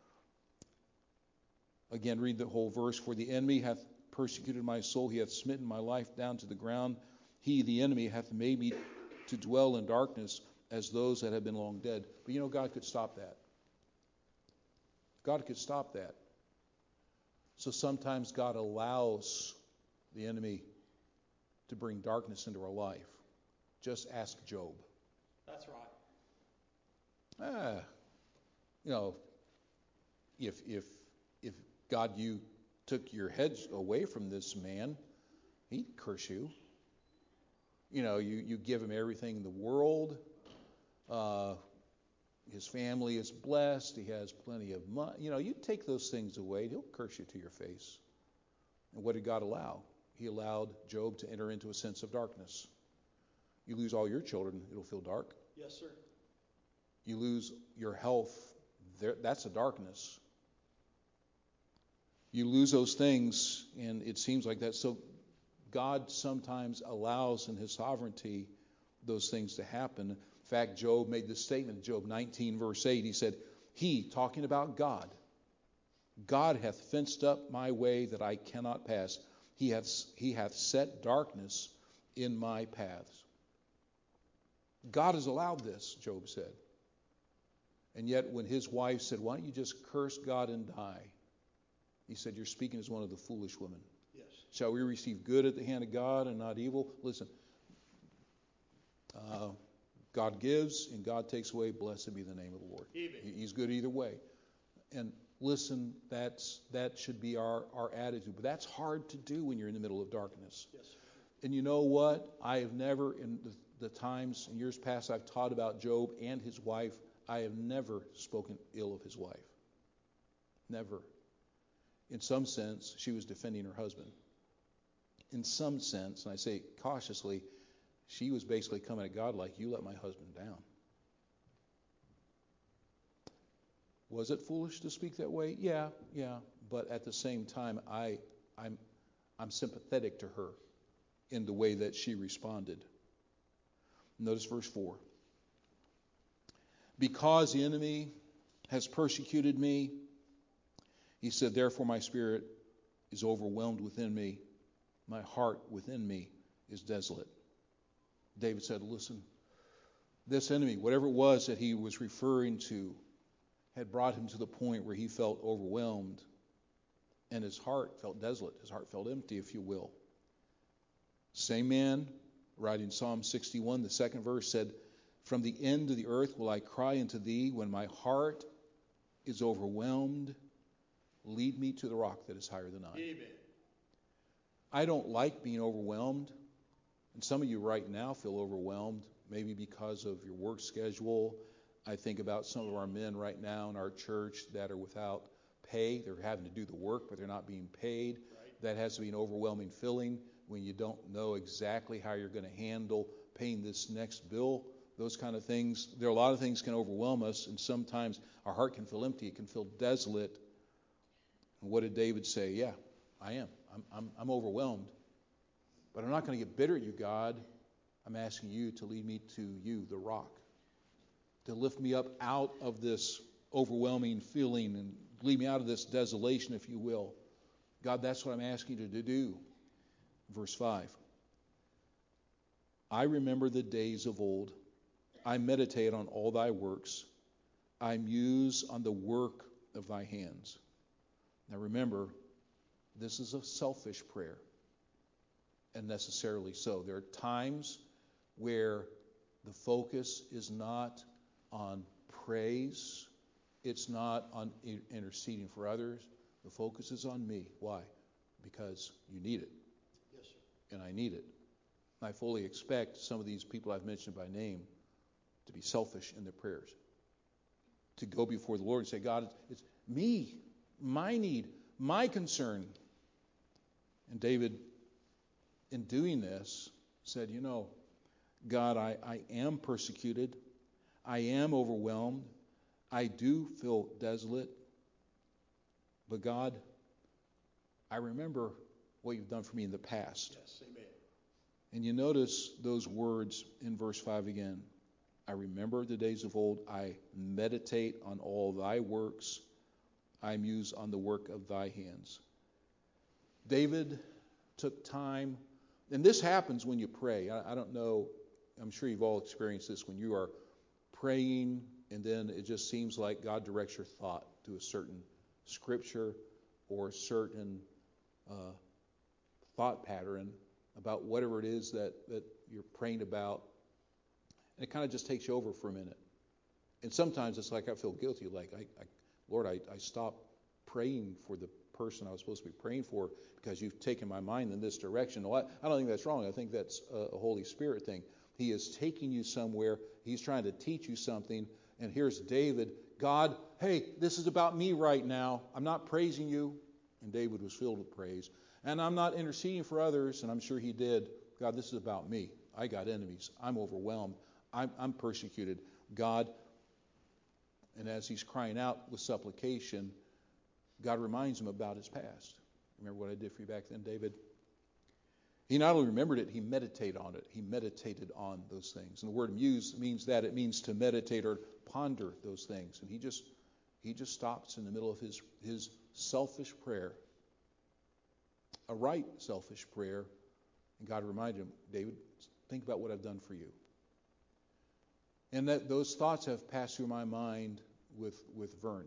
Again, read the whole verse. For the enemy hath persecuted my soul. He hath smitten my life down to the ground. He, the enemy, hath made me to dwell in darkness as those that have been long dead. But you know, God could stop that. God could stop that. So sometimes God allows the enemy to bring darkness into our life. Just ask Job. That's right. Ah, you know, if if if God, you took your heads away from this man, He'd curse you. You know, you, you give him everything in the world. Uh, his family is blessed. He has plenty of money. You know, you take those things away, he'll curse you to your face. And what did God allow? He allowed Job to enter into a sense of darkness. You lose all your children, it'll feel dark. Yes, sir. You lose your health, there, that's a darkness. You lose those things, and it seems like that. So God sometimes allows in his sovereignty those things to happen. In fact, Job made this statement, Job nineteen, verse eight. He said, he, talking about God, God hath fenced up my way that I cannot pass. He hath, he hath set darkness in my paths. God has allowed this, Job said. And yet when his wife said, why don't you just curse God and die? He said, you're speaking as one of the foolish women. Yes. Shall we receive good at the hand of God and not evil? Listen, uh, God gives and God takes away. Blessed be the name of the Lord. Amen. He's good either way. And listen, that's that should be our, our attitude. But that's hard to do when you're in the middle of darkness. Yes, sir. And you know what? I have never, in the, the times in years past I've taught about Job and his wife, I have never spoken ill of his wife. Never. In some sense, she was defending her husband. In some sense, and I say cautiously, she was basically coming at God like, you let my husband down. Was it foolish to speak that way? Yeah, yeah. But at the same time, I, I'm, I'm sympathetic to her in the way that she responded. Notice verse four. Because the enemy has persecuted me, he said, therefore my spirit is overwhelmed within me. My heart within me is desolate. David said, listen, this enemy, whatever it was that he was referring to, had brought him to the point where he felt overwhelmed and his heart felt desolate. His heart felt empty, if you will. Same man, writing Psalm sixty-one, the second verse said, from the end of the earth will I cry unto thee when my heart is overwhelmed. Lead me to the rock that is higher than I. Amen. I don't like being overwhelmed. And some of you right now feel overwhelmed, maybe because of your work schedule. I think about some of our men right now in our church that are without pay. They're having to do the work, but they're not being paid. Right. That has to be an overwhelming feeling when you don't know exactly how you're going to handle paying this next bill. Those kind of things. There are a lot of things can overwhelm us, and sometimes our heart can feel empty. It can feel desolate. And what did David say? Yeah, I am. I'm, I'm, I'm overwhelmed. But I'm not going to get bitter at you, God. I'm asking you to lead me to you, the rock. To lift me up out of this overwhelming feeling and lead me out of this desolation, if you will. God, that's what I'm asking you to do. Verse five. I remember the days of old. I meditate on all thy works. I muse on the work of thy hands. Now remember, this is a selfish prayer, and necessarily so. There are times where the focus is not on praise. It's not on interceding for others. The focus is on me. Why? Because you need it. Yes, sir. And I need it. I fully expect some of these people I've mentioned by name to be selfish in their prayers. To go before the Lord and say, God, it's me, my need, my concern. And David, in doing this, said, you know, God, I, I am persecuted. I am overwhelmed. I do feel desolate. But God, I remember what you've done for me in the past. Yes, amen. And you notice those words in verse five again. I remember the days of old. I meditate on all thy works. I muse on the work of thy hands. David took time, and this happens when you pray. I, I don't know, I'm sure you've all experienced this when you are praying, and then it just seems like God directs your thought to a certain scripture or a certain uh, thought pattern about whatever it is that, that you're praying about. And it kind of just takes you over for a minute. And sometimes it's like I feel guilty, like, I, I, Lord, I, I stopped praying for the person I was supposed to be praying for because you've taken my mind in this direction. Well, I, I don't think that's wrong. I think that's a, a Holy Spirit thing. He is taking you somewhere. He's trying to teach you something. And here's David. God, hey, this is about me right now. I'm not praising you. And David was filled with praise. And I'm not interceding for others, and I'm sure he did. God, this is about me. I got enemies. I'm overwhelmed. I'm, I'm persecuted. God, and as he's crying out with supplication, God reminds him about his past. Remember what I did for you back then, David? He not only remembered it, he meditated on it. He meditated on those things. And the word muse means that. It means to meditate or ponder those things. And he just he just stops in the middle of his, his selfish prayer, a right selfish prayer. And God reminded him, David, think about what I've done for you. And that those thoughts have passed through my mind with, with Vern.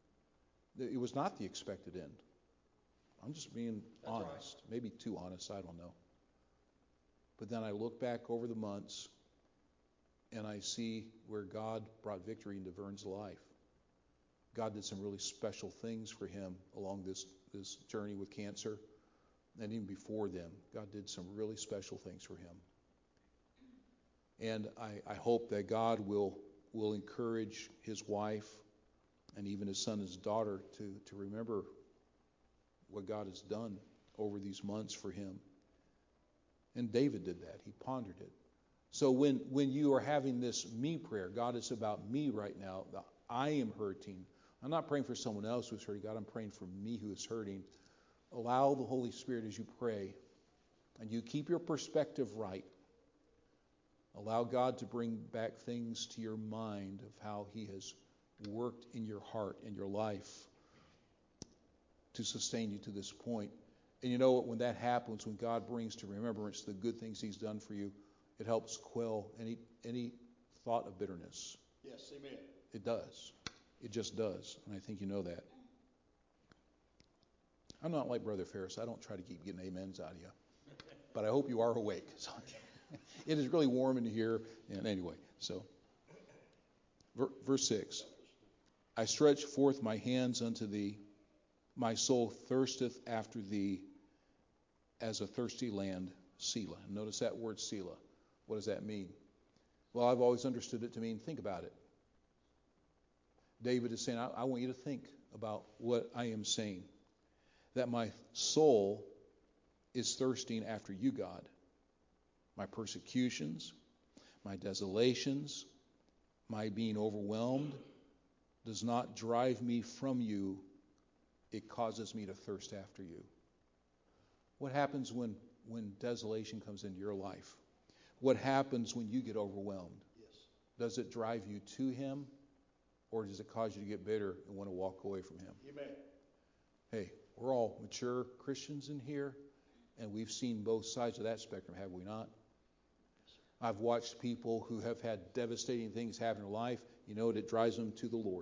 It was not the expected end. I'm just being That's honest. Right. Maybe too honest, I don't know. But then I look back over the months and I see where God brought victory into Vern's life. God did some really special things for him along this, this journey with cancer. And even before them, God did some really special things for him. And I, I hope that God will, will encourage his wife and even his son and his daughter to, to remember what God has done over these months for him. And David did that. He pondered it. So when, when you are having this me prayer, God, it's about me right now. I am hurting. I'm not praying for someone else who's hurting. God, I'm praying for me who is hurting. Allow the Holy Spirit as you pray, and you keep your perspective right. Allow God to bring back things to your mind of how he has worked in your heart and your life to sustain you to this point. And you know what? When that happens, when God brings to remembrance the good things he's done for you, it helps quell any any thought of bitterness. Yes, amen. It does. It just does. And I think you know that. I'm not like Brother Ferris. I don't try to keep getting amens out of you. But I hope you are awake. So it is really warm in here. And anyway, so verse six. I stretch forth my hands unto thee. My soul thirsteth after thee as a thirsty land, Selah. Notice that word Selah. What does that mean? Well, I've always understood it to mean think about it. David is saying, I, I want you to think about what I am saying. That my soul is thirsting after you, God. My persecutions, my desolations, my being overwhelmed does not drive me from you. It causes me to thirst after you. What happens when, when desolation comes into your life? What happens when you get overwhelmed? Yes. Does it drive you to him, or does it cause you to get bitter and want to walk away from him? Amen. Hey, we're all mature Christians in here, and we've seen both sides of that spectrum, have we not? Yes, I've watched people who have had devastating things happen in their life. You know, it drives them to the Lord.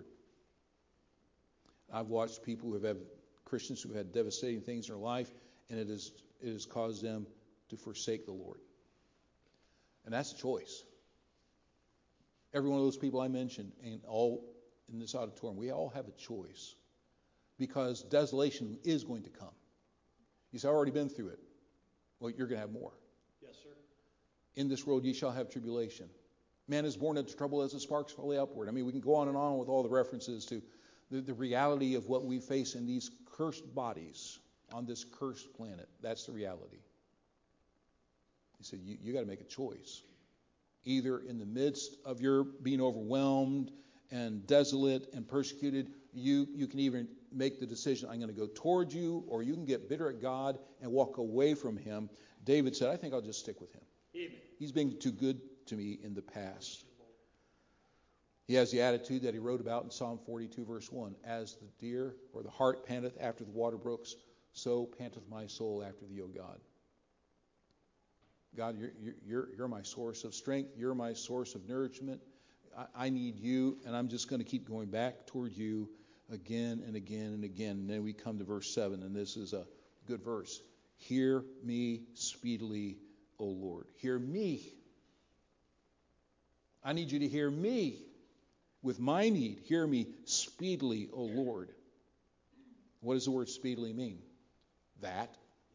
I've watched people who have had, Christians who have had devastating things in their life, and it, is, it has caused them to forsake the Lord. And that's a choice. Every one of those people I mentioned, and all in this auditorium, we all have a choice. Because desolation is going to come. You say, I've already been through it. Well, you're going to have more. Yes, sir. In this world ye shall have tribulation. Man is born into trouble as the sparks fly upward. I mean, we can go on and on with all the references to the, the reality of what we face in these cursed bodies on this cursed planet. That's the reality. He said, you, you got to make a choice. Either in the midst of your being overwhelmed and desolate and persecuted, you, you can even make the decision, I'm going to go toward you, or you can get bitter at God and walk away from him. David said, I think I'll just stick with him. Amen. He's been too good to me in the past. He has the attitude that he wrote about in Psalm forty-two, verse one. As the deer or the hart panteth after the water brooks, so panteth my soul after thee, O God. God, you're, you're, you're my source of strength. You're my source of nourishment. I, I need you, and I'm just going to keep going back toward you again and again and again. And then we come to verse seven, and this is a good verse. Hear me speedily, O Lord. Hear me. I need you to hear me with my need. Hear me speedily, O Lord. What does the word speedily mean? That.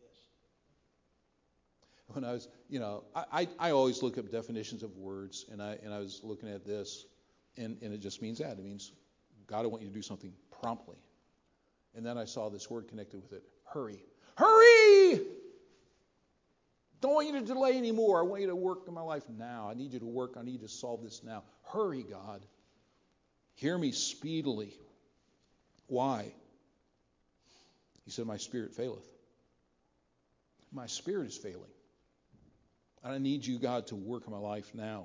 When I was, you know, I, I, I always look up definitions of words, and I and I was looking at this, and, and it just means that. It means, God, I want you to do something promptly. And then I saw this word connected with it. Hurry. Hurry! Don't want you to delay anymore. I want you to work in my life now. I need you to work. I need you to solve this now. Hurry, God. Hear me speedily. Why? He said, my spirit faileth. My spirit is failing. And I need you, God, to work in my life now.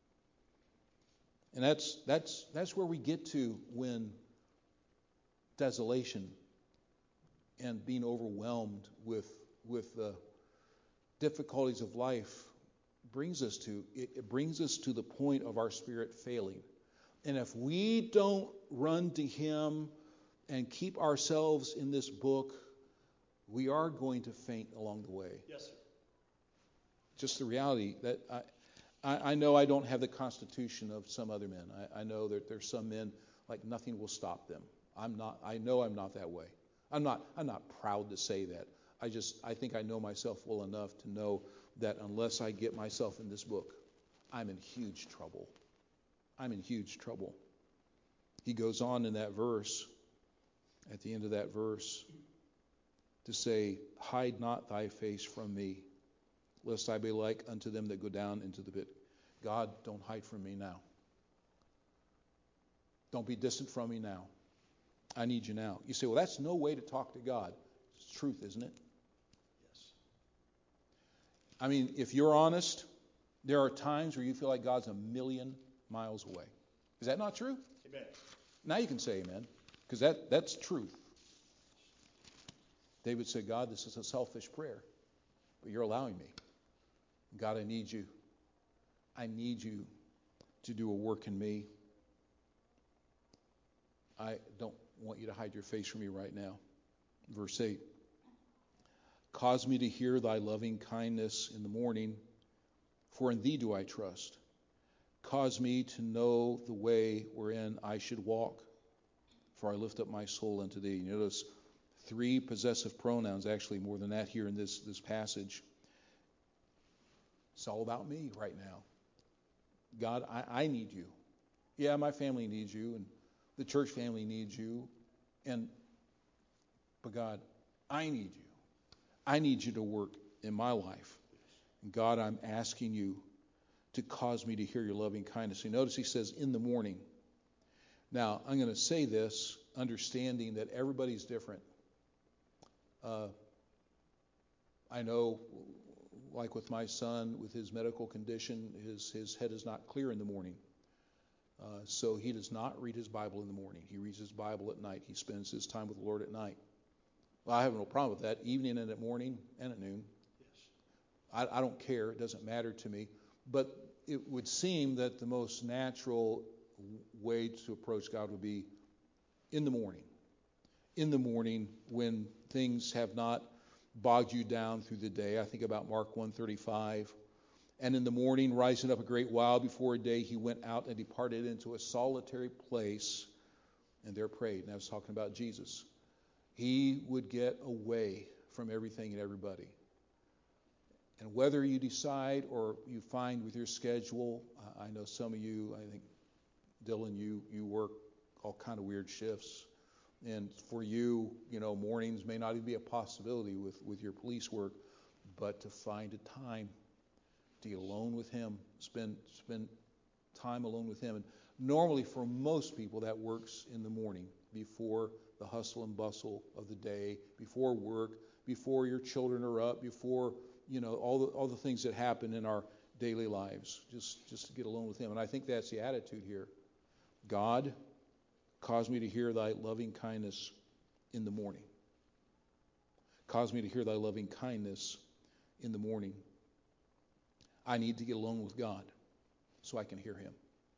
And that's that's that's where we get to when desolation and being overwhelmed with with the difficulties of life brings us to. It, it brings us to the point of our spirit failing. And if we don't run to Him and keep ourselves in this book, we are going to faint along the way. Yes, sir. Just the reality that I, I, I know I don't have the constitution of some other men. I, I know that there's some men like nothing will stop them. I'm not. I know I'm not that way. I'm not. I'm not proud to say that. I just. I think I know myself well enough to know that unless I get myself in this book, I'm in huge trouble. I'm in huge trouble. He goes on in that verse, at the end of that verse, to say, hide not thy face from me, lest I be like unto them that go down into the pit. God, don't hide from me now. Don't be distant from me now. I need you now. You say, well, that's no way to talk to God. It's truth, isn't it? Yes. I mean, if you're honest, there are times where you feel like God's a million miles away. Is that not true? Amen. Now you can say amen, because that, that's truth. David said, God, this is a selfish prayer, but you're allowing me. God, I need you. I need you to do a work in me. I don't want you to hide your face from me right now. Verse eight. Cause me to hear thy loving kindness in the morning, for in thee do I trust. Cause me to know the way wherein I should walk, for I lift up my soul unto thee. You notice three possessive pronouns, actually more than that here in this, this passage. It's all about me right now. God, I, I need you. Yeah, my family needs you, and the church family needs you. And but God, I need you. I need you to work in my life. And God, I'm asking you to cause me to hear your loving kindness. You notice he says, in the morning. Now, I'm going to say this, understanding that everybody's different. Uh, I know, like with my son, with his medical condition, his, his head is not clear in the morning. Uh, so he does not read his Bible in the morning. He reads his Bible at night. He spends his time with the Lord at night. Well, I have no problem with that, evening and at morning and at noon. Yes. I, I don't care. It doesn't matter to me. But it would seem that the most natural way to approach God would be in the morning. In the morning when things have not bogged you down through the day. I think about Mark one thirty-five. And in the morning, rising up a great while before day, he went out and departed into a solitary place and there prayed. And I was talking about Jesus. He would get away from everything and everybody. And whether you decide or you find with your schedule, I know some of you, I think, Dylan, you, you work all kind of weird shifts. And for you, you know, mornings may not even be a possibility with, with your police work, but to find a time to get alone with him, spend spend time alone with him. And normally for most people that works in the morning before the hustle and bustle of the day, before work, before your children are up, before, you know, all the all the things that happen in our daily lives, just just to get alone with him. And I think that's the attitude here. God, cause me to hear thy loving kindness in the morning. Cause me to hear thy loving kindness in the morning. I need to get alone with God so I can hear him.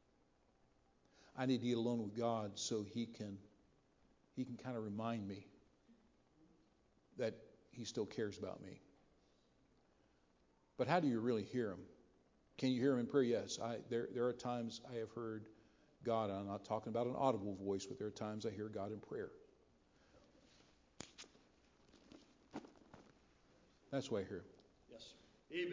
I need to get alone with God so he can he can kind of remind me that he still cares about me. But how do you really hear him? Can you hear him in prayer? Yes. I, there, there are times I have heard God. I'm not talking about an audible voice, but there are times I hear God in prayer. That's why I'm here. Yes, sir. Amen.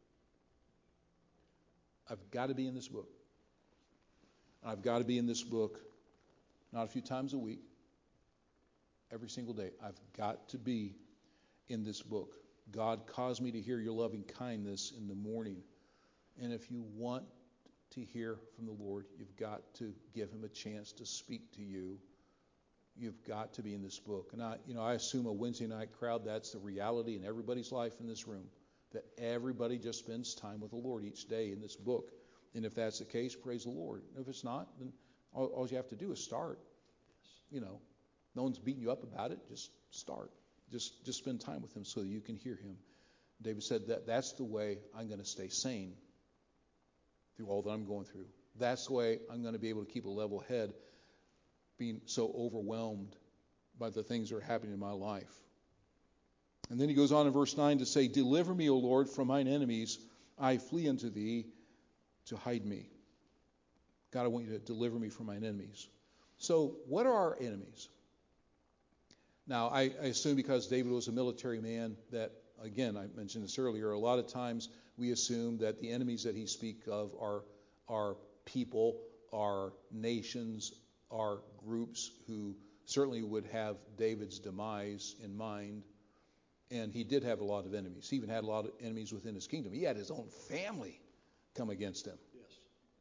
I've got to be in this book. I've got to be in this book not a few times a week, every single day. I've got to be in this book. God caused me to hear your loving kindness in the morning. And if you want to hear from the Lord, you've got to give him a chance to speak to you. You've got to be in this book. And I, you know, I assume a Wednesday night crowd, that's the reality in everybody's life in this room, that everybody just spends time with the Lord each day in this book. And if that's the case, praise the Lord. If it's not, then all, all you have to do is start. You know, no one's beating you up about it. Just start. Just just spend time with him so that you can hear him. David said that that's the way I'm going to stay sane through all that I'm going through. That's the way I'm going to be able to keep a level head, being so overwhelmed by the things that are happening in my life. And then he goes on in verse nine to say, deliver me, O Lord, from mine enemies. I flee unto thee to hide me. God, I want you to deliver me from mine enemies. So what are our enemies? Now, I, I assume because David was a military man that, again, I mentioned this earlier, a lot of times we assume that the enemies that he speaks of are, are people, are nations, are groups who certainly would have David's demise in mind. And he did have a lot of enemies. He even had a lot of enemies within his kingdom. He had his own family come against him. Yes.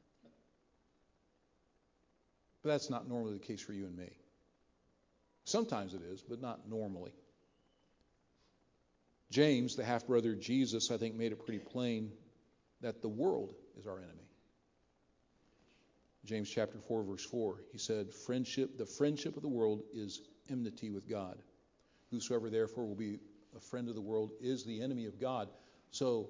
But that's not normally the case for you and me. Sometimes it is, but not normally. James, the half-brother of Jesus, I think made it pretty plain that the world is our enemy. James chapter four, verse four, he said, "Friendship, the friendship of the world is enmity with God. Whosoever therefore will be a friend of the world is the enemy of God." So,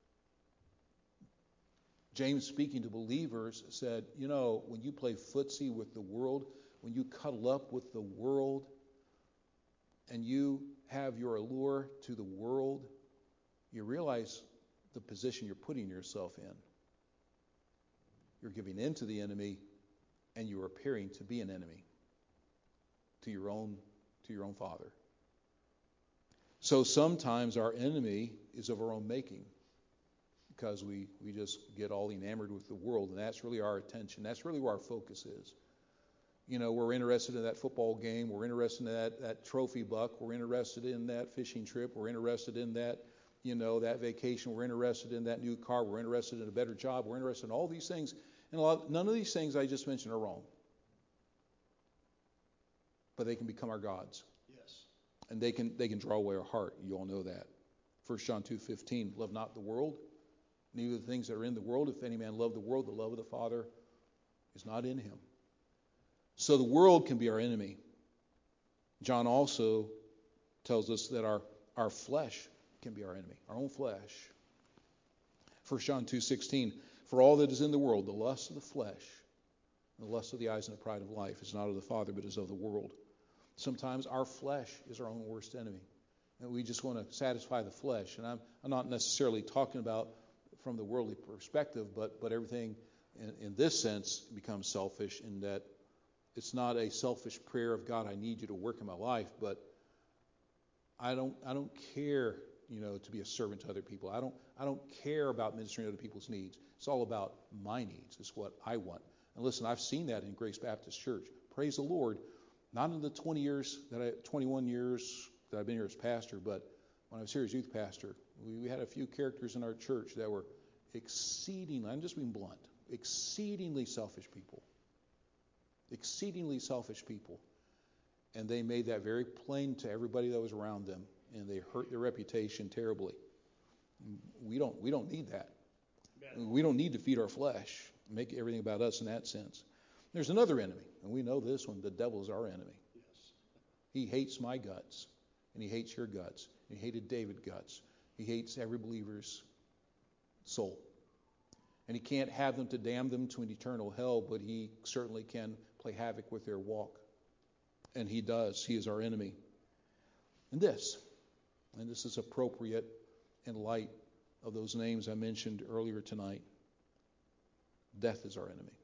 James, speaking to believers, said, you know, when you play footsie with the world, when you cuddle up with the world, and you have your allure to the world, you realize the position you're putting yourself in. You're giving in to the enemy, and you're appearing to be an enemy to your own, to your own father. So sometimes our enemy is of our own making, because we, we just get all enamored with the world, and that's really our attention. That's really where our focus is. You know, we're interested in that football game. We're interested in that, that trophy buck. We're interested in that fishing trip. We're interested in that, you know, that vacation. We're interested in that new car. We're interested in a better job. We're interested in all these things. And a lot, none of these things I just mentioned are wrong. But they can become our gods. Yes. And they can they can draw away our heart. You all know that. First John two fifteen, love not the world, neither the things that are in the world. If any man love the world, the love of the Father is not in him. So the world can be our enemy. John also tells us that our, our flesh can be our enemy, our own flesh. First John two sixteen, for all that is in the world, the lust of the flesh, and the lust of the eyes and the pride of life is not of the Father, but is of the world. Sometimes our flesh is our own worst enemy. And we just want to satisfy the flesh. And I'm, I'm not necessarily talking about from the worldly perspective, but, but everything in, in this sense becomes selfish in that it's not a selfish prayer of God, I need you to work in my life, but I don't I don't care, you know, to be a servant to other people. I don't I don't care about ministering to other people's needs. It's all about my needs. It's what I want. And listen, I've seen that in Grace Baptist Church. Praise the Lord. Not in the twenty years that I twenty-one years that I've been here as pastor, but when I was here as youth pastor, we, we had a few characters in our church that were exceedingly, I'm just being blunt, exceedingly selfish people. Exceedingly selfish people. And they made that very plain to everybody that was around them, and they hurt their reputation terribly. We don't we don't need that. We don't need to feed our flesh, make everything about us in that sense. There's another enemy, and we know this one. The devil is our enemy. Yes. He hates my guts, and he hates your guts. He hated David's guts. He hates every believer's soul. And he can't have them to damn them to an eternal hell, but he certainly can play havoc with their walk. And he does. He is our enemy. And this, and this is appropriate in light of those names I mentioned earlier tonight, death is our enemy.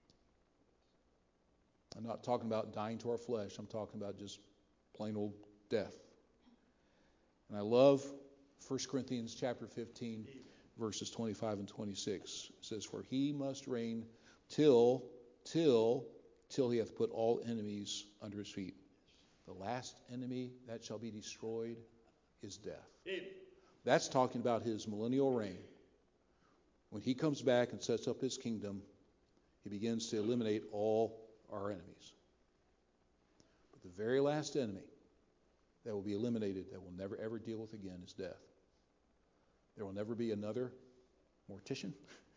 I'm not talking about dying to our flesh. I'm talking about just plain old death. And I love First Corinthians chapter fifteen, verses twenty-five and twenty-six says, "For he must reign till, till, till he hath put all enemies under his feet. The last enemy that shall be destroyed is death." That's talking about his millennial reign. When he comes back and sets up his kingdom, he begins to eliminate all our enemies. But the very last enemy that will be eliminated, that we'll never ever deal with again, is death. There will never be another mortician.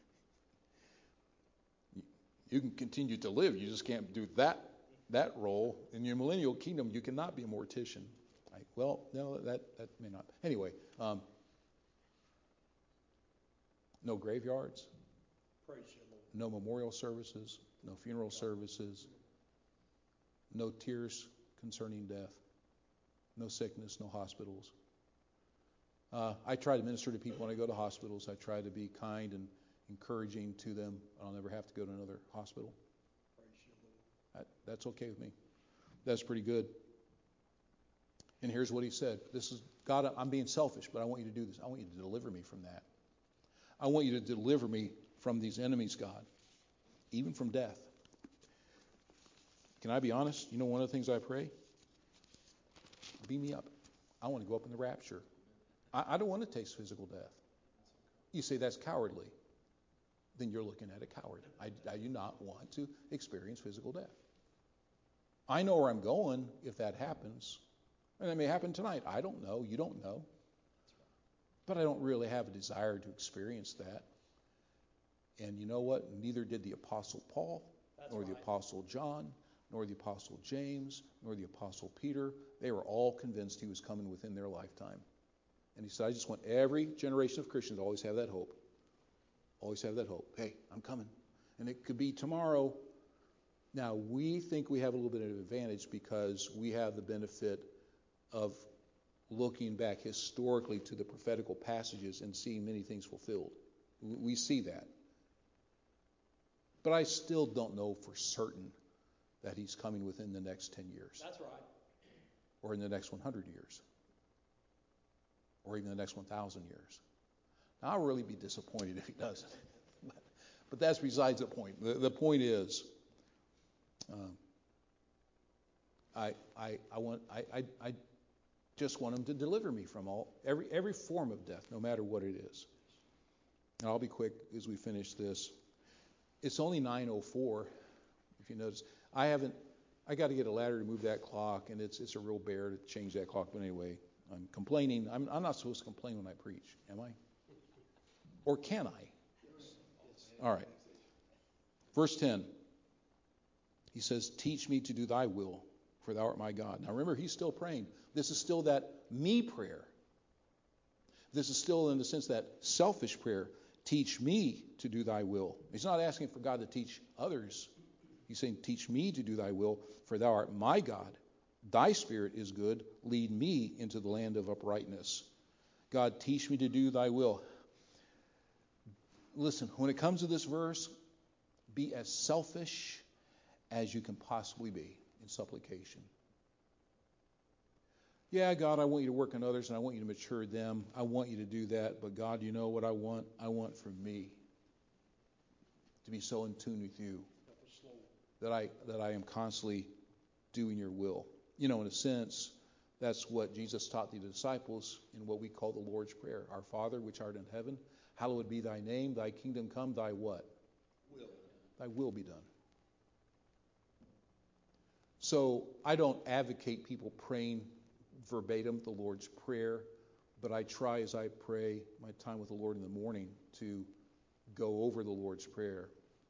You can continue to live. You just can't do that that role. In your millennial kingdom, you cannot be a mortician. Right? Well, no, that, that may not. Anyway, um, no graveyards. Praise you, Lord. No memorial services. No funeral services. No tears concerning death. No sickness. No hospitals. Uh, I try to minister to people when I go to hospitals. I try to be kind and encouraging to them. I'll never have to go to another hospital. Praise you, Lord. That, that's okay with me. That's pretty good. And here's what he said. This is, God, I'm being selfish, but I want you to do this. I want you to deliver me from that. I want you to deliver me from these enemies, God, even from death. Can I be honest? You know one of the things I pray? Beam me up. I want to go up in the rapture. I, I don't want to taste physical death. You say that's cowardly. Then you're looking at a coward. I, I do not want to experience physical death. I know where I'm going if that happens. And it may happen tonight. I don't know. You don't know. But I don't really have a desire to experience that. And you know what? Neither did the Apostle Paul, That's nor right. the Apostle John, nor the Apostle James, nor the Apostle Peter. They were all convinced he was coming within their lifetime. And he said, I just want every generation of Christians to always have that hope. Always have that hope. Hey, I'm coming. And it could be tomorrow. Now, we think we have a little bit of an advantage because we have the benefit of looking back historically to the prophetical passages and seeing many things fulfilled. We see that. But I still don't know for certain that he's coming within the next ten years. That's right. Or in the next one hundred years. Or even the next one thousand years. Now, I'll really be disappointed if he doesn't. but, but that's besides the point. The, the point is, um, I, I, I want, I, I, I just want him to deliver me from all every every form of death, no matter what it is. And I'll be quick as we finish this. It's only nine oh four. If you notice, I haven't. I got to get a ladder to move that clock, and it's it's a real bear to change that clock. But anyway, I'm complaining. I'm, I'm not supposed to complain when I preach, am I? Or can I? All right. Verse ten. He says, "Teach me to do thy will, for thou art my God." Now remember, he's still praying. This is still that me prayer. This is still, in the sense, that selfish prayer. Teach me to do thy will. He's not asking for God to teach others. He's saying, teach me to do thy will, for thou art my God. Thy spirit is good. Lead me into the land of uprightness. God, teach me to do thy will. Listen, when it comes to this verse, be as selfish as you can possibly be in supplication. Yeah, God, I want you to work on others and I want you to mature them. I want you to do that. But God, you know what I want? I want for me to be so in tune with you that I that I am constantly doing your will. You know, in a sense, that's what Jesus taught the disciples in what we call the Lord's Prayer. Our Father, which art in heaven, hallowed be thy name. Thy kingdom come, thy what? Will. Thy will be done. So I don't advocate people praying verbatim the Lord's Prayer, but I try as I pray my time with the Lord in the morning to go over the Lord's Prayer.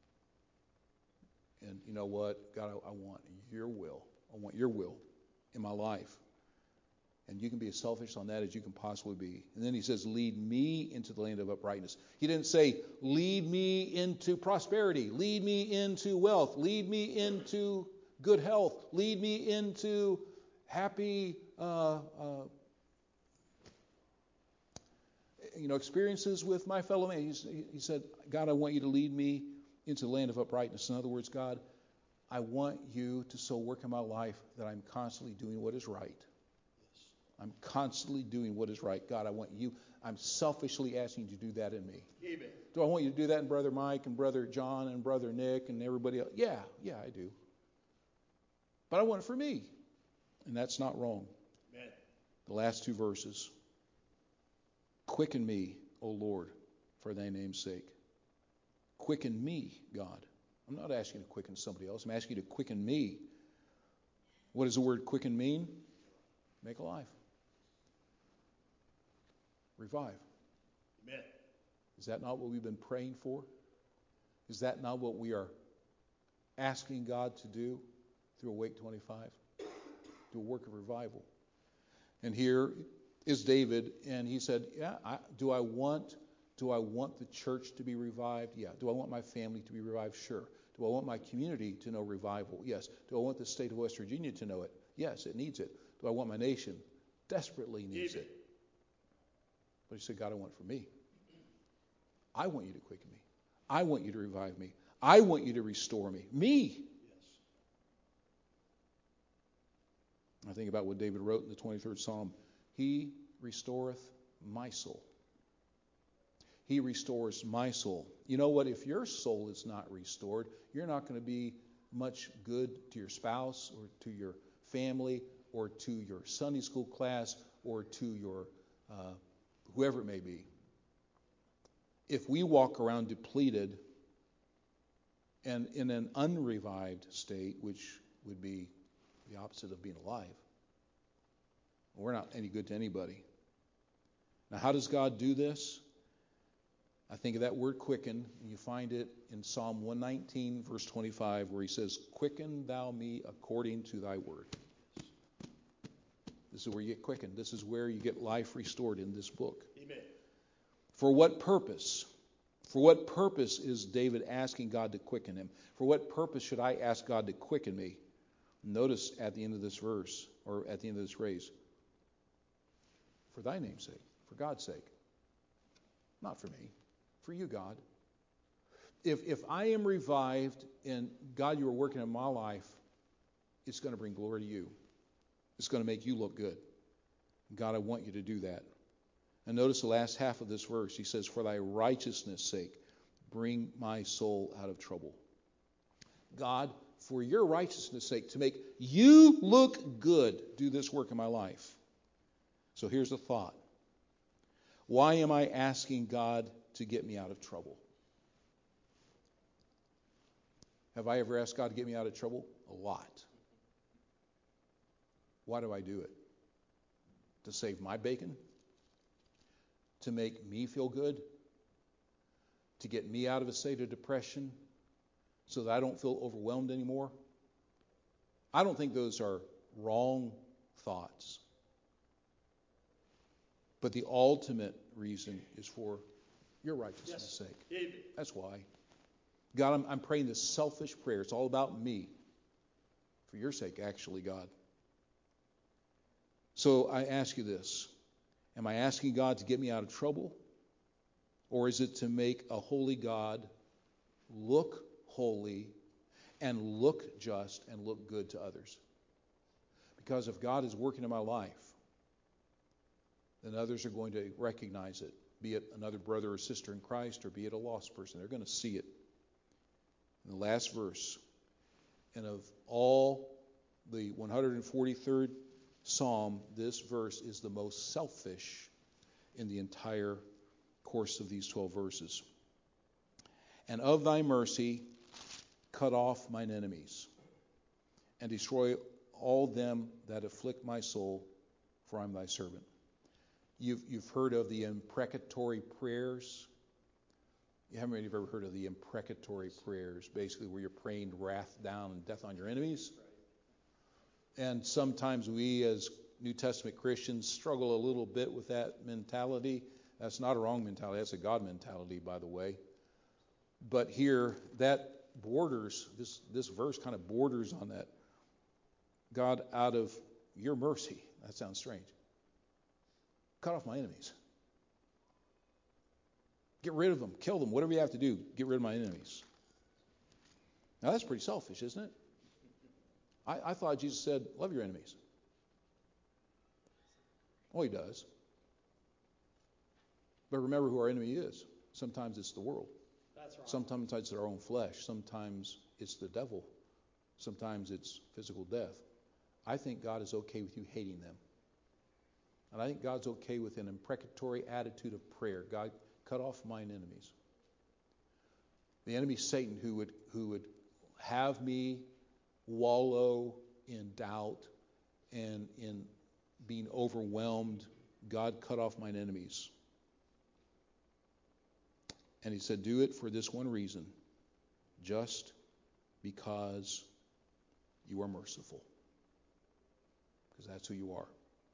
And you know what? God, I, I want your will. I want your will in my life. And you can be as selfish on that as you can possibly be. And then he says, lead me into the land of uprightness. He didn't say, lead me into prosperity. Lead me into wealth. Lead me into good health. Lead me into happy uh, uh, you know, experiences with my fellow man. He's, he said, God, I want you to lead me into the land of uprightness. In other words, God, I want you to so work in my life that I'm constantly doing what is right. Yes. I'm constantly doing what is right. God, I want you. I'm selfishly asking you to do that in me. Amen. Do I want you to do that in Brother Mike and Brother John and Brother Nick and everybody else? Yeah, yeah, I do. But I want it for me. And that's not wrong. Amen. The last two verses. Quicken me, O Lord, for thy name's sake. Quicken me, God. I'm not asking you to quicken somebody else. I'm asking you to quicken me. What does the word quicken mean? Make alive. Revive. Amen. Is that not what we've been praying for? Is that not what we are asking God to do through Awake twenty-five? Do a work of revival. And here is David, and he said, yeah, I, do I want do I want the church to be revived? Yeah. Do I want my family to be revived? Sure. Do I want my community to know revival? Yes. Do I want the state of West Virginia to know it? Yes, it needs it. Do I want my nation? Desperately needs Amen. it. But he said, God, I want it for me. I want you to quicken me. I want you to revive me. I want you to restore me. Me. Yes. I think about what David wrote in the twenty-third Psalm. He restoreth my soul. He restores my soul. You know what? If your soul is not restored, you're not going to be much good to your spouse or to your family or to your Sunday school class or to your uh, whoever it may be. If we walk around depleted and in an unrevived state, which would be the opposite of being alive, we're not any good to anybody. Now, how does God do this? I think of that word quicken, and you find it in Psalm one nineteen, verse twenty-five, where he says, quicken thou me according to thy word. This is where you get quickened. This is where you get life restored in this book. Amen. For what purpose? For what purpose is David asking God to quicken him? For what purpose should I ask God to quicken me? Notice at the end of this verse, or at the end of this phrase, for thy name's sake, for God's sake. Not for me, for you, God. If if I am revived and God, you are working in my life, it's going to bring glory to you. It's going to make you look good. God, I want you to do that. And notice the last half of this verse. He says, for thy righteousness' sake, bring my soul out of trouble. God, for your righteousness' sake, to make you look good, do this work in my life. So here's the thought. Why am I asking God to get me out of trouble? Have I ever asked God to get me out of trouble? A lot. Why do I do it? To save my bacon? To make me feel good? To get me out of a state of depression so that I don't feel overwhelmed anymore? I don't think those are wrong thoughts. But the ultimate reason is for your righteousness' Yes. sake. Amen. That's why. God, I'm, I'm praying this selfish prayer. It's all about me. For your sake, actually, God. So I ask you this. Am I asking God to get me out of trouble? Or is it to make a holy God look holy and look just and look good to others? Because if God is working in my life, then others are going to recognize it, be it another brother or sister in Christ or be it a lost person. They're going to see it. In the last verse, and of all the one hundred forty-third Psalm, this verse is the most selfish in the entire course of these twelve verses. And of thy mercy, cut off mine enemies, and destroy all them that afflict my soul, for I am thy servant. You've, you've heard of the imprecatory prayers. You haven't really ever heard of the imprecatory prayers, basically where you're praying wrath down and death on your enemies. And sometimes we as New Testament Christians struggle a little bit with that mentality. That's not a wrong mentality. That's a God mentality, by the way. But here, that borders, this, this verse kind of borders on that. God, out of your mercy, that sounds strange, cut off my enemies. Get rid of them. Kill them. Whatever you have to do, get rid of my enemies. Now, that's pretty selfish, isn't it? I, I thought Jesus said, love your enemies. Oh, he does. But remember who our enemy is. Sometimes it's the world. That's right. Sometimes it's our own flesh. Sometimes it's the devil. Sometimes it's physical death. I think God is okay with you hating them. And I think God's okay with an imprecatory attitude of prayer. God, cut off mine enemies. The enemy Satan, who would who would have me wallow in doubt and in being overwhelmed. God, cut off mine enemies. And he said, do it for this one reason, just because you are merciful. Because that's who you are.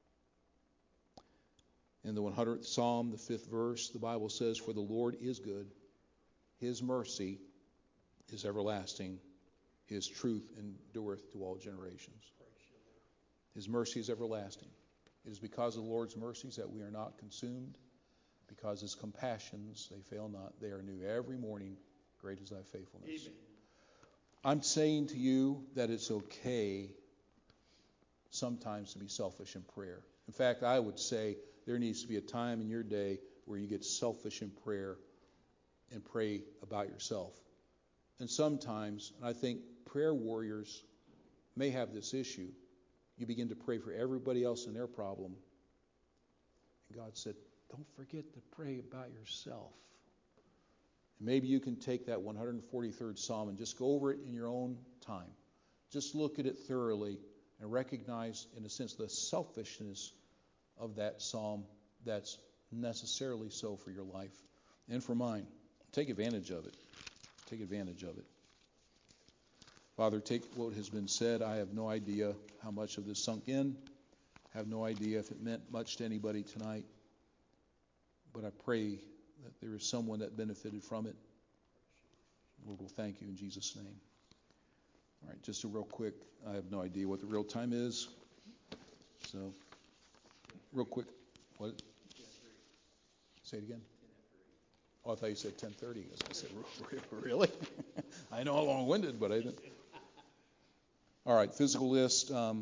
In the hundredth Psalm, the fifth verse, the Bible says, for the Lord is good. His mercy is everlasting. His truth endureth to all generations. His mercy is everlasting. It is because of the Lord's mercies that we are not consumed, because his compassions, they fail not. They are new every morning. Great is thy faithfulness. Amen. I'm saying to you that it's okay sometimes to be selfish in prayer. In fact, I would say there needs to be a time in your day where you get selfish in prayer and pray about yourself. And sometimes, and I think prayer warriors may have this issue, you begin to pray for everybody else and their problem. And God said, don't forget to pray about yourself. And maybe you can take that one hundred forty-third Psalm and just go over it in your own time. Just look at it thoroughly and recognize, in a sense, the selfishness of that Psalm that's necessarily so for your life and for mine. Take advantage of it. Take advantage of it. Father, take what has been said. I have no idea how much of this sunk in. I have no idea if it meant much to anybody tonight. But I pray that there is someone that benefited from it. Lord, we'll thank you in Jesus' name. All right, just a real quick, I have no idea what the real time is. So, real quick, what? Say it again. Oh, I thought you said ten thirty. I said, really? I know how long-winded, but I didn't. All right, physical list. Um,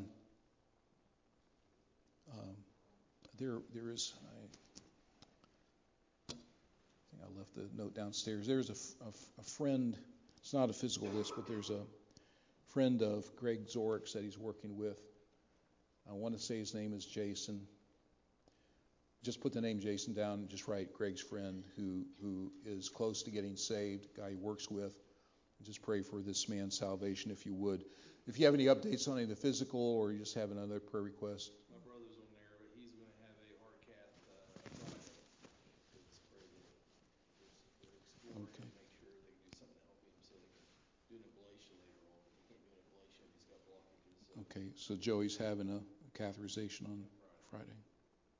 um, there, there is. I, I think I left the note downstairs. There's a, a, a friend. It's not a physical list, but there's a friend of Greg Zorix that he's working with. I want to say his name is Jason. Just put the name Jason down and just write Greg's friend who who is close to getting saved, guy he works with. Just pray for this man's salvation if you would. If you have any updates on any of the physical or you just have another prayer request. My brother's on there, but he's going to have a heart cath uh, Friday. So just pray that they're, they're exploring Okay. and make sure they can do something to help him so they can do an ablation later on. He can't do an ablation if he's got blockages. So. Okay, so Joey's having a catheterization on Friday. Friday.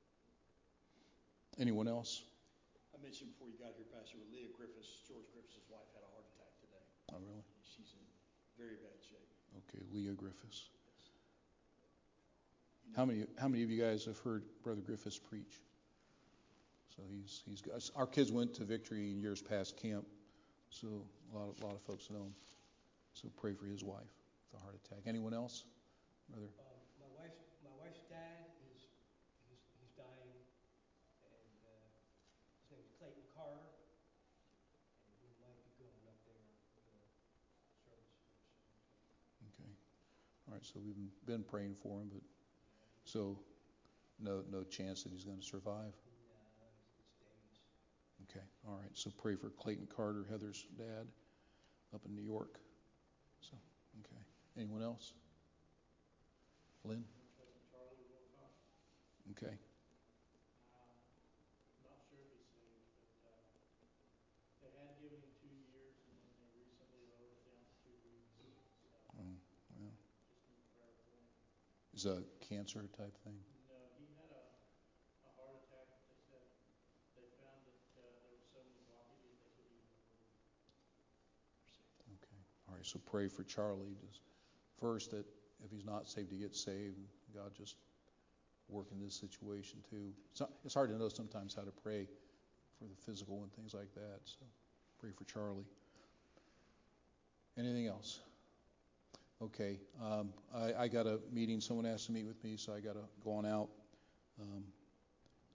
Anyone else? I mentioned before you got here, Pastor, with Leah Griffiths, George Griffiths' wife, had a heart attack today. Oh, really? She's in very bad shape. Okay, Leah Griffiths. Yes. How many How many of you guys have heard Brother Griffiths preach? So he's he's got, our kids went to Victory in years past camp, so a lot of, a lot of folks know him. So pray for his wife with a heart attack. Anyone else, Brother? Uh, my wife's my wife's dad is he's he's dying, and uh, his name is Clayton Carter, and we might be going up there for the service here soon. Okay. All right. So we've been praying for him, but so no no chance that he's going to survive. No, it's days. Okay. All right. So pray for Clayton Carter, Heather's dad, up in New York. So okay. Anyone else? Lynn? Charlie Wilcox. Okay. Uh, not sure if he's saved, but uh, they had given him two years, and then they recently lowered it down to two weeks. So Oh, well. just need prayer for him. Is a cancer type thing? No, he had a, a heart attack, but they said they found that uh, there were so many blockages they couldn't even remove them. Okay. All right. So pray for Charlie. Just first that if he's not saved, he gets saved. God just work in this situation too. It's, not, it's hard to know sometimes how to pray for the physical and things like that. So pray for Charlie. Anything else? Okay. Um, I, I got a meeting. Someone asked to meet with me, so I got to go on out. Um,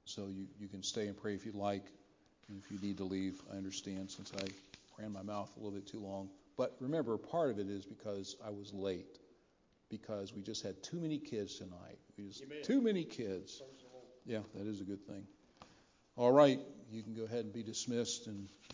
So you, you can stay and pray if you'd like. And if you need to leave, I understand, since I ran my mouth a little bit too long. But remember, part of it is because I was late. Because we just had too many kids tonight. We just, too many kids. Yeah, that is a good thing. All right, you can go ahead and be dismissed, and